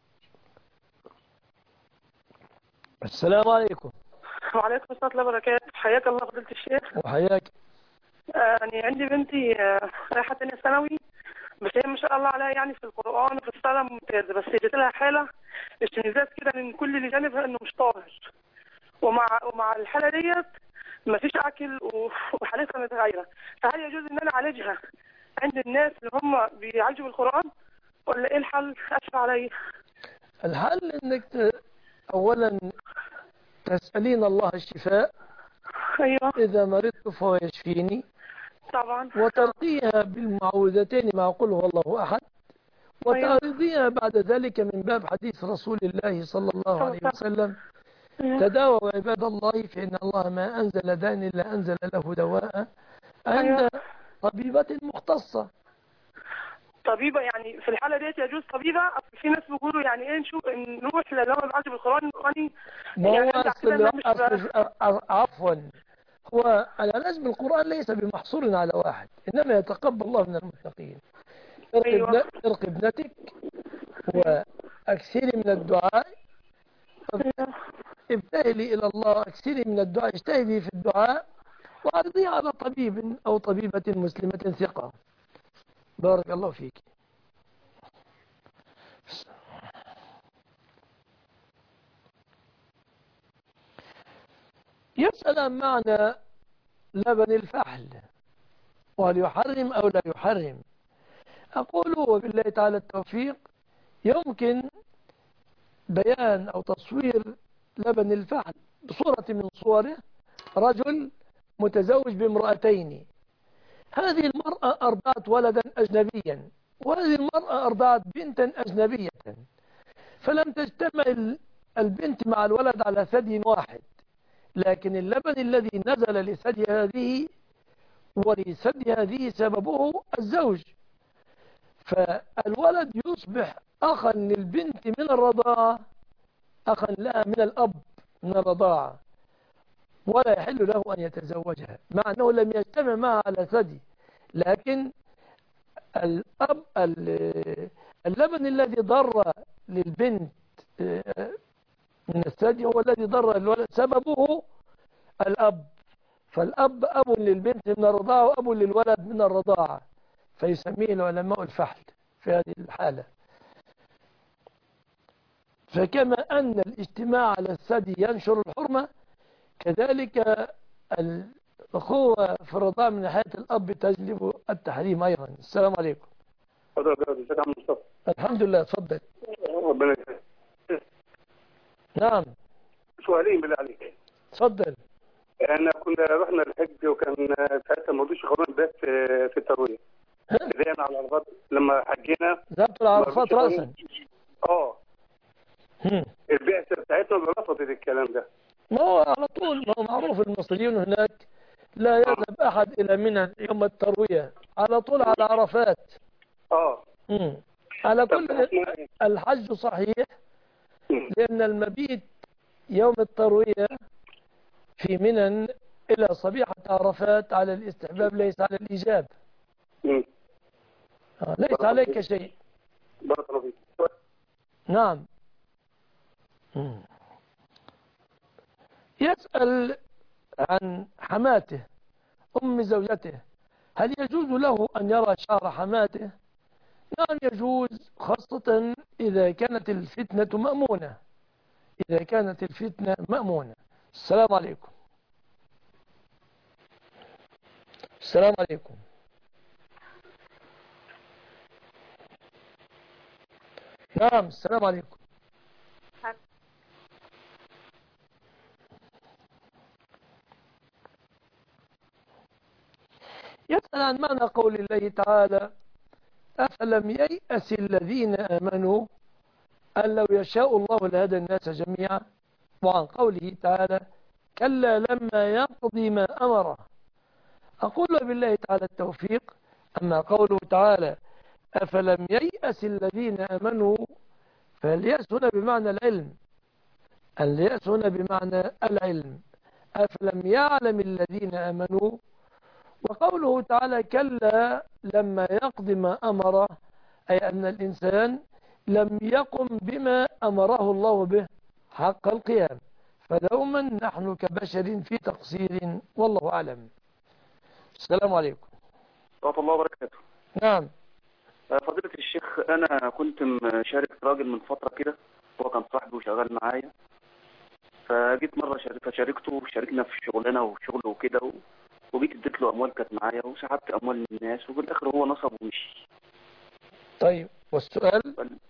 السلام عليكم. وعليكم السلام ورحمة الله وبركاته. حياك الله فضيلة الشيخ. وحياك. يعني عندي بنتي رايحة تانية ثانوي، بس هي ما شاء الله عليها يعني في القرآن وفي الصلاة ممتازة، بس جت لها حالة اشمئزاز كده من كل اللي جانبها إنه مش طاهر، ومع الحالة ديت ما فيش أكل وحالتها متغيرة. فهل يجوز إن أنا أعالجها عند الناس اللي هم بيعالجوا بالقرآن، ولا إيه الحل؟ أشفى علي. الحل إنك أولا تسألين الله الشفاء. أيوة. إذا مرضت فهو يشفيني. طبعا. وترقيها بالمعوذتين مع قل هو الله أحد، وتعرضيها بعد ذلك من باب حديث رسول الله صلى الله عليه وسلم: تداووا عباد الله فإن الله ما أنزل داء إلا أنزل له دواء، عند طبيبة مختصة. طبيبة يعني في الحالة ديت يجوز طبيبة؟ أصل في ناس بيقولوا يعني إيه نروح للي هو بيعالج بالقرآن عفوا، هو العلاج بالقرآن ليس بمحصور على واحد، إنما يتقبل الله من المتقين. ارق ابنتك وأكثري من الدعاء، ابتهلي إلى الله، أكثري من الدعاء، اجتهدي في الدعاء، وعرضيه على طبيب أو طبيبة مسلمة ثقة. بارك الله فيك. يسأل عن معنى لبن الفحل، وهل يحرم أو لا يحرم. أقول وبالله تعالى التوفيق، يمكن بيان أو تصوير لبن الفحل بصورة من صوره: رجل متزوج بامرأتين، هذه المرأة أرضعت ولدا أجنبيا، وهذه المرأة أرضعت بنتا أجنبية، فلم تجتمع البنت مع الولد على ثدي واحد، لكن اللبن الذي نزل لثدي هذه ولثدي هذه سببه الزوج، فالولد يصبح أخا للبنت من الرضاعة، أخا لها من الأب من الرضاعة، ولا يحل له أن يتزوجها مع أنه لم يجتمع معها على ثدي. لكن اللبن الذي ضر للبنت من الثدي هو الذي ضر الولد، سببه الأب، فالأب أب للبنت من الرضاعة وأب للولد من الرضاعة، فيسميه العلماء الفحل في هذه الحالة. فكما أن الاجتماع على الثدي ينشر الحرمة، كذلك الأخوة في الرضاعة من ناحية الأب تجلب التحريم أيضا. السلام عليكم. الحمد لله. تفضل. ربنا نعم. سؤالين بالله عليك. تفضل. احنا كنا رحنا الحج، وكان ساعتها ما رضوش يخرجونا البيت في الترويه. بدأنا على العرفات لما حجينا. ذهبت العرفات رأسا. البعثة بتاعتنا رفضت الكلام ده. ما هو على طول، ما هو معروف المصريين هناك لا يذهب أحد إلى منى يوم التروية، على طول على عرفات. على كل الحج صحيح، لأن المبيت يوم التروية في منى إلى صبيحة عرفات على الاستحباب ليس على الإيجاب. ليس عليك شيء. بارك الله فيك. نعم. يسأل عن حماته أم زوجته، هل يجوز له أن يرى شعر حماته؟ نعم يجوز، خاصة إذا كانت الفتنة مأمونة. إذا كانت الفتنة مأمونة. السلام عليكم. السلام عليكم. نعم السلام عليكم. يسأل عن معنى قول الله تعالى: أفلم ييأس الذين آمنوا أن لو يشاء الله لهدى الناس جميعا، وعن قوله تعالى: كلا لما يقضي ما أمره. أقول بالله تعالى التوفيق. أما قوله تعالى: أفلم ييأس الذين آمنوا، فاليأس هنا بمعنى العلم. اليأس هنا بمعنى العلم. أفلم يعلم الذين آمنوا. وقوله تعالى: كلا لما يقض ما أمره، أي أن الإنسان لم يقم بما أمره الله به حق القيام، فدوما نحن كبشر في تقصير، والله أعلم. السلام عليكم. ورحمة الله وبركاته. نعم. فضيلة الشيخ، أنا كنت مشارك راجل من فترة كده، هو كان صاحبي وشغال معايا، فجيت مرة فشاركته وشاركنا في شغلنا وشغله وكده، وجيت اديت له أموال كانت معايا وسحبت أموال من الناس، وفي الآخر هو نصب ومشي. طيب والسؤال؟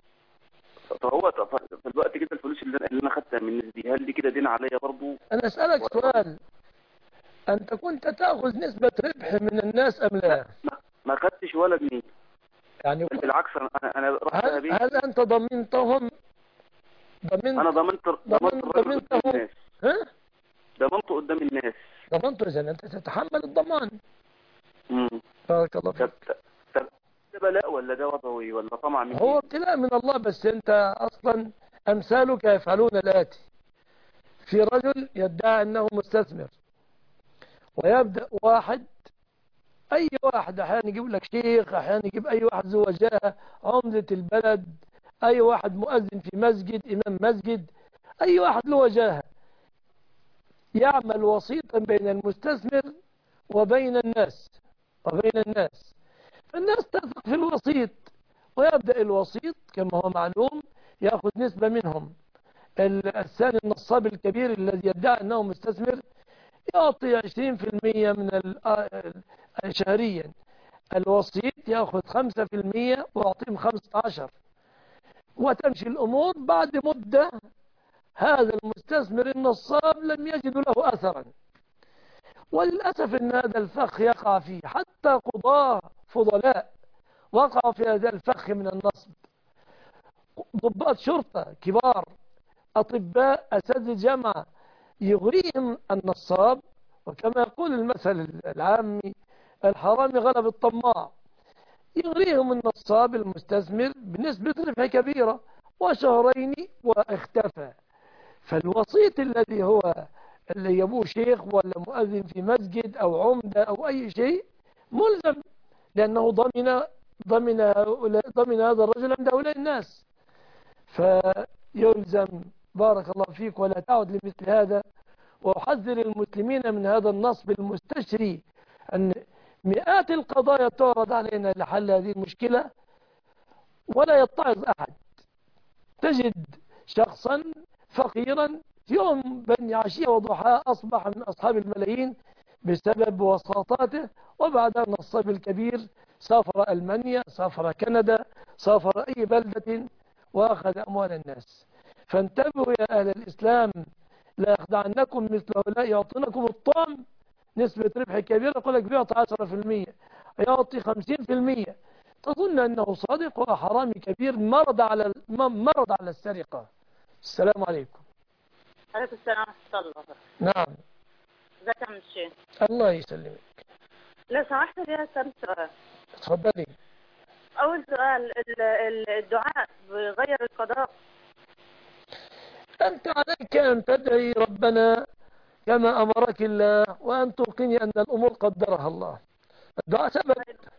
فهو في الوقت كده الفلوس اللي أنا خدتها من الناس دي، هل دي كده دين عليا برضه؟ أنا أسألك سؤال: أنت كنت تأخذ نسبة ربح من الناس أم لا؟ ما خدتش ولا جنيه. يعني بالعكس، أنا رحت هل أنت ضمنتهم؟ أنا ضمنتهم قدام الناس. ها؟ ضمنته قدام الناس. ضمنته إذا أنت تتحمل الضمان. بارك الله فيك. طب ده بلاء ولا ده وضعي ولا طمع مني؟ هو ابتلاء من الله، بس أنت أصلا أمثالك يفعلون الآتي: في رجل يدعي أنه مستثمر، ويبدأ واحد، أي واحد، أحيانا يجيب لك شيخ، أحيانا يجيب أي واحد ذو وجاهة، عمدة البلد، أي واحد مؤذن في مسجد، إمام مسجد، أي واحد له وجاهة، يعمل وسيطا بين المستثمر وبين الناس. فالناس تثق في الوسيط، ويبدأ الوسيط كما هو معلوم يأخذ نسبة منهم. الثاني النصاب الكبير الذي يدعي أنه مستثمر يعطي 20% من شهريا. الوسيط يأخذ 5% ويعطيهم 15، وتمشي الأمور. بعد مدة هذا المستثمر النصاب لم يجد له أثرا، وللأسف أن هذا الفخ يقع فيه حتى قضاة فضلاء وقعوا في هذا الفخ من النصب. ضباط شرطة كبار، أطباء، أساتذة جامعة، يغريهم النصاب، وكما يقول المثل العامي: الحرامي غلب الطماع. يغريهم النصاب المستثمر بنسبة ربح كبيرة، وشهرين واختفى. فالوسيط الذي هو اللي يبوه شيخ ولا مؤذن في مسجد أو عمدة أو أي شيء ملزم، لأنه ضمن هذا الرجل عند هؤلاء الناس، فيلزم. بارك الله فيك. ولا تعد لمثل هذا. وأحذر المسلمين من هذا النصب المستشري، أن مئات القضايا تعرض علينا لحل هذه المشكلة ولا يتعظ أحد. تجد شخصا فقيرا يوم بين عشية وضحاها أصبح من أصحاب الملايين بسبب وساطاته، وبعدها النصاب الكبير سافر ألمانيا، سافر كندا، سافر أي بلدة وأخذ أموال الناس. فانتبهوا يا أهل الإسلام، لا يخدعنكم مثل هؤلاء يعطونكم الطعم نسبة ربح كبيرة، يقول لك بيعطي 10%، يعطي 50%، تظن أنه صادق وحرامي كبير مرض على السرقة. السلام عليكم. عليكم السلام ورحمة الله. نعم. ازيك يا عم الشيخ؟ الله يسلمك. لو سمحت لي كم سؤال. اتفضلي. أول سؤال: الدعاء بغير القضاء. أنت عليك أن تدعي ربنا كما أمرك الله، وأن توقني أن الأمور قدرها الله. الدعاء سبب.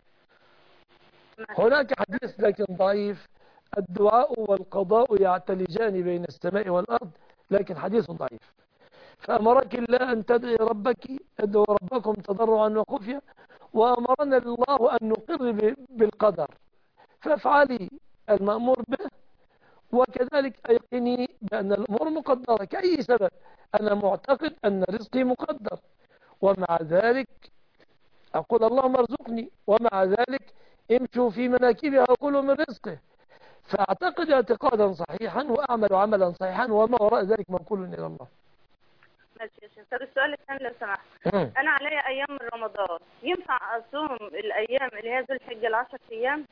هناك حديث لكن ضعيف: الدعاء والقضاء يعتلجان بين السماء والأرض، لكن حديث ضعيف. فأمرك الله أن تدعي ربك، ادعوا ربكم تضرعا وخفيا، وأمرنا الله أن نقر بالقدر، فافعلي المأمور به، وكذلك أيقني بأن الأمور مقدرة كأي سبب. أنا معتقد أن رزقي مقدر، ومع ذلك أقول اللهم ارزقني، ومع ذلك امشوا في مناكبها وكلوا من رزقه. فأعتقد اعتقادا صحيحا وأعمل عملا صحيحا، وما وراء ذلك موكول إلى الله. ماشي يا شيخ. طب السؤال الثاني لو سمحت، أنا عليا أيام من رمضان، ينفع أصوم الأيام اللي هي ذو الحجة ال10 أيام؟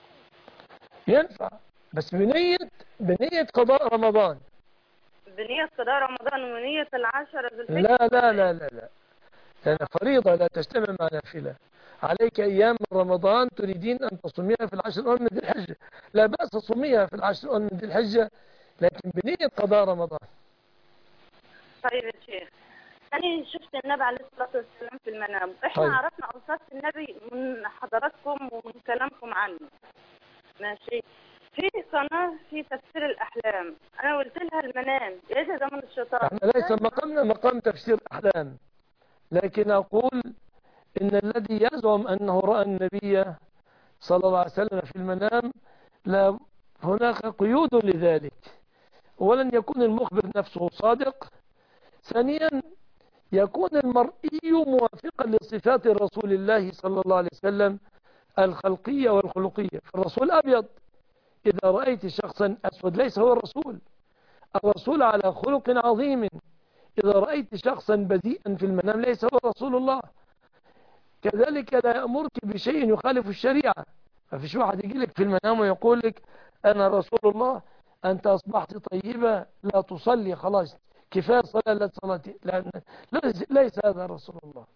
ينفع، بس بنية قضاء رمضان. بنية قضاء رمضان ونية ال10 ذو الحجة؟ لا لا لا لا لا، لأن فريضة لا تجتمع مع نافلة. عليك أيام من رمضان تريدين أن تصوميها في ال10 الأول من ذي الحجة، لا بأس تصوميها في ال10 الأول من ذي الحجة، لكن بنية قضاء رمضان. طيب يا شيخ، أنا شفت النبي عليه الصلاة والسلام في المنام. إحنا عرفنا أوصاف النبي من حضراتكم ومن كلامكم عنه. ماشي. في قناة في تفسير الأحلام، أنا قلت لها المنام إيه ده من الشيطان. احنا ليس مقامنا مقام تفسير أحلام، لكن أقول إن الذي يزعم أنه رأى النبي صلى الله عليه وسلم في المنام لا، هناك قيود لذلك. ولن يكون المخبر نفسه صادق، ثانيا يكون المرئي موافقا لصفات رسول الله صلى الله عليه وسلم الخلقية والخلقية. فالرسول أبيض، إذا رأيت شخصا أسود ليس هو الرسول. الرسول على خلق عظيم. إذا رأيت شخصا بذيئا في المنام ليس هو رسول الله. كذلك لا يأمرك بشيء يخالف الشريعة. ما فيش واحد يجي لك في المنام ويقول لك أنا رسول الله، أنت أصبحت طيبة لا تصلي، خلاص كفاية صلاة لا تصلي، لأن ليس هذا رسول الله.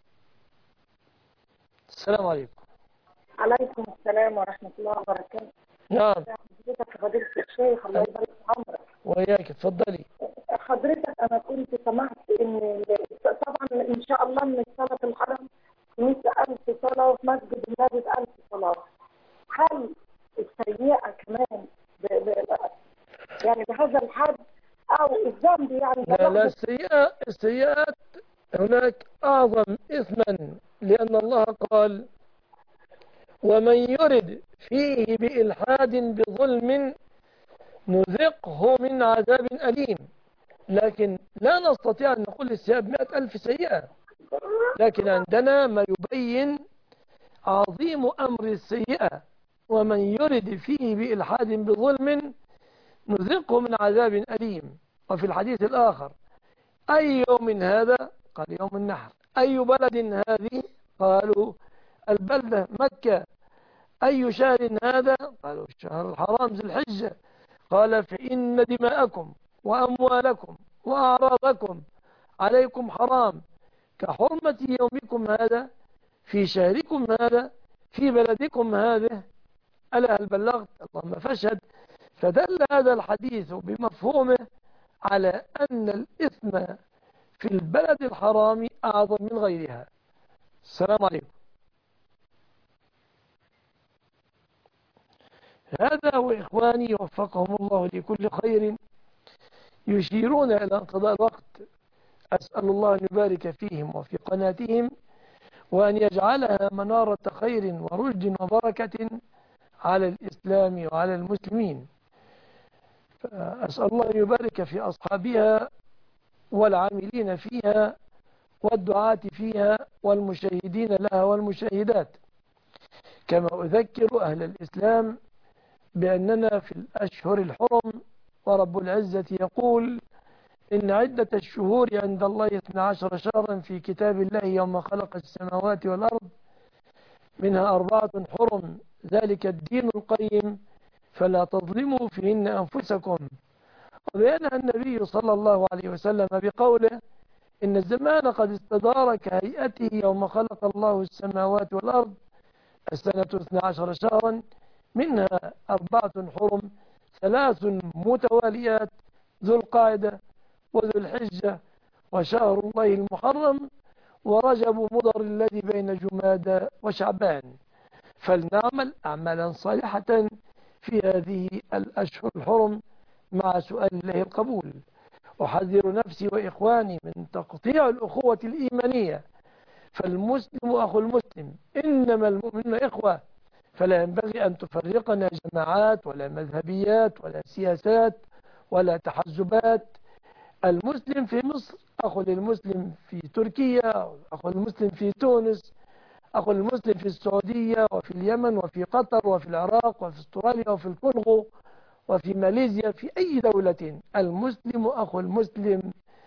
السلام عليكم. عليكم السلام ورحمة الله وبركاته. نعم. حضرتك فضيلة الشيخ، الله يبارك في عمرك. وإياك، اتفضلي. حضرتك أنا كنت سمعت إن طبعا إن شاء الله من الصلاة في الحرم 100,000 صلاة، وفي مسجد النبي 1000 صلاة. هل السيئة كمان يعني بهذا الحد أو الذنب يعني؟ لا السيئات هناك أعظم إثما، لأن الله قال ومن يرد فيه بإلحاد بظلم نذقه من عذاب أليم. لكن لا نستطيع أن نقول السيئة 100,000 سيئة، لكن عندنا ما يبين عظيم أمر السيئة: ومن يرد فيه بإلحاد بظلم نذقه من عذاب أليم. وفي الحديث الآخر: أي يوم هذا؟ قال يوم النحر. أي بلد هذه؟ قالوا البلدة مكة. أي شهر هذا؟ قالوا الشهر الحرام ذي الحجة. قال فإن دماءكم وأموالكم وأعراضكم عليكم حرام كحرمة يومكم هذا في شهركم هذا في بلدكم هذا. ألا هل بلغت؟ اللهم فاشهد. فدل هذا الحديث بمفهومه على أن الإثم في البلد الحرام أعظم من غيرها. السلام عليكم. هذا وإخواني وفقهم الله لكل خير يشيرون إلى انقضاء الوقت. أسأل الله أن يبارك فيهم وفي قناتهم، وأن يجعلها منارة خير ورشد وبركة على الإسلام وعلى المسلمين. أسأل الله أن يبارك في أصحابها والعاملين فيها والدعاة فيها والمشاهدين لها والمشاهدات. كما أذكر أهل الإسلام بأننا في الأشهر الحرم، ورب العزة يقول إن عدة الشهور عند الله 12 شهرا في كتاب الله يوم خلق السماوات والأرض منها 4 حرم ذلك الدين القيم فلا تظلموا فيهن أنفسكم. وبينها النبي صلى الله عليه وسلم بقوله إن الزمان قد استدار كهيئته يوم خلق الله السماوات والأرض السنة 12 شهرا منها 4 حرم 3 متواليات ذو القاعدة وذو الحجة وشهر الله المحرم ورجب مضر الذي بين جمادى وشعبان، فلنعمل أعمالا صالحة في هذه الأشهر الحرم مع سؤال الله القبول. أحذر نفسي وإخواني من تقطيع الأخوة الإيمانية، فالمسلم أخو المسلم، إنما المؤمنون إخوة، فلا ينبغي أن تفرقنا جماعات ولا مذهبيات ولا سياسات ولا تحزبات. المسلم في مصر أخو للمسلم في تركيا، أخو المسلم في تونس، أخو المسلم في السعودية وفي اليمن وفي قطر وفي العراق وفي استراليا وفي الكونغو وفي ماليزيا، في أي دولة المسلم أخو المسلم،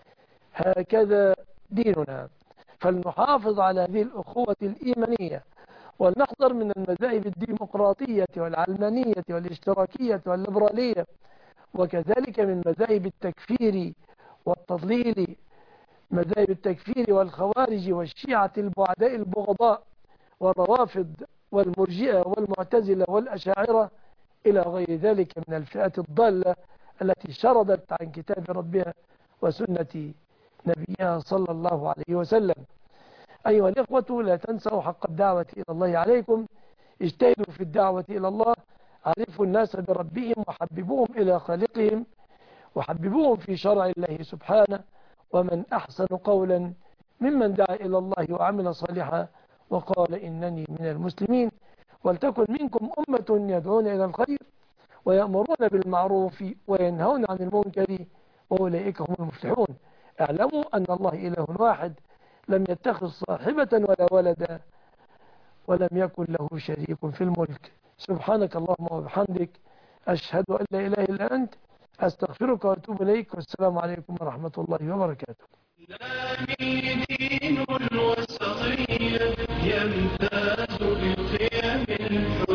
هكذا ديننا. فلنحافظ على هذه الأخوة الإيمانية، ولنحذر من المذاهب الديمقراطية والعلمانية والاشتراكية والليبرالية، وكذلك من مذاهب التكفير والتضليل، مذاهب التكفير والخوارج والشيعة البعداء البغضاء والروافض والمرجئة والمعتزلة والأشاعرة إلى غير ذلك من الفئات الضالة التي شردت عن كتاب ربها وسنة نبيها صلى الله عليه وسلم. أيها الإخوة، لا تنسوا حق الدعوة إلى الله عليكم، اجتهدوا في الدعوة إلى الله، عرفوا الناس بربهم وحببوهم إلى خالقهم وحببوهم في شرع الله سبحانه، ومن أحسن قولا ممن دعا إلى الله وعمل صالحا وقال إنني من المسلمين. ولتكن منكم أمة يدعون إلى الخير ويأمرون بالمعروف وينهون عن المنكر وأولئك هم المفلحون. اعلموا أن الله إله واحد، لم يتخذ صاحبة ولا ولدا ولم يكن له شريك في الملك. سبحانك اللهم وبحمدك، أشهد أن لا إله إلا أنت، أستغفرك وأتوب إليك، والسلام عليكم ورحمة الله وبركاته. دين وسطية يمتاز بقيم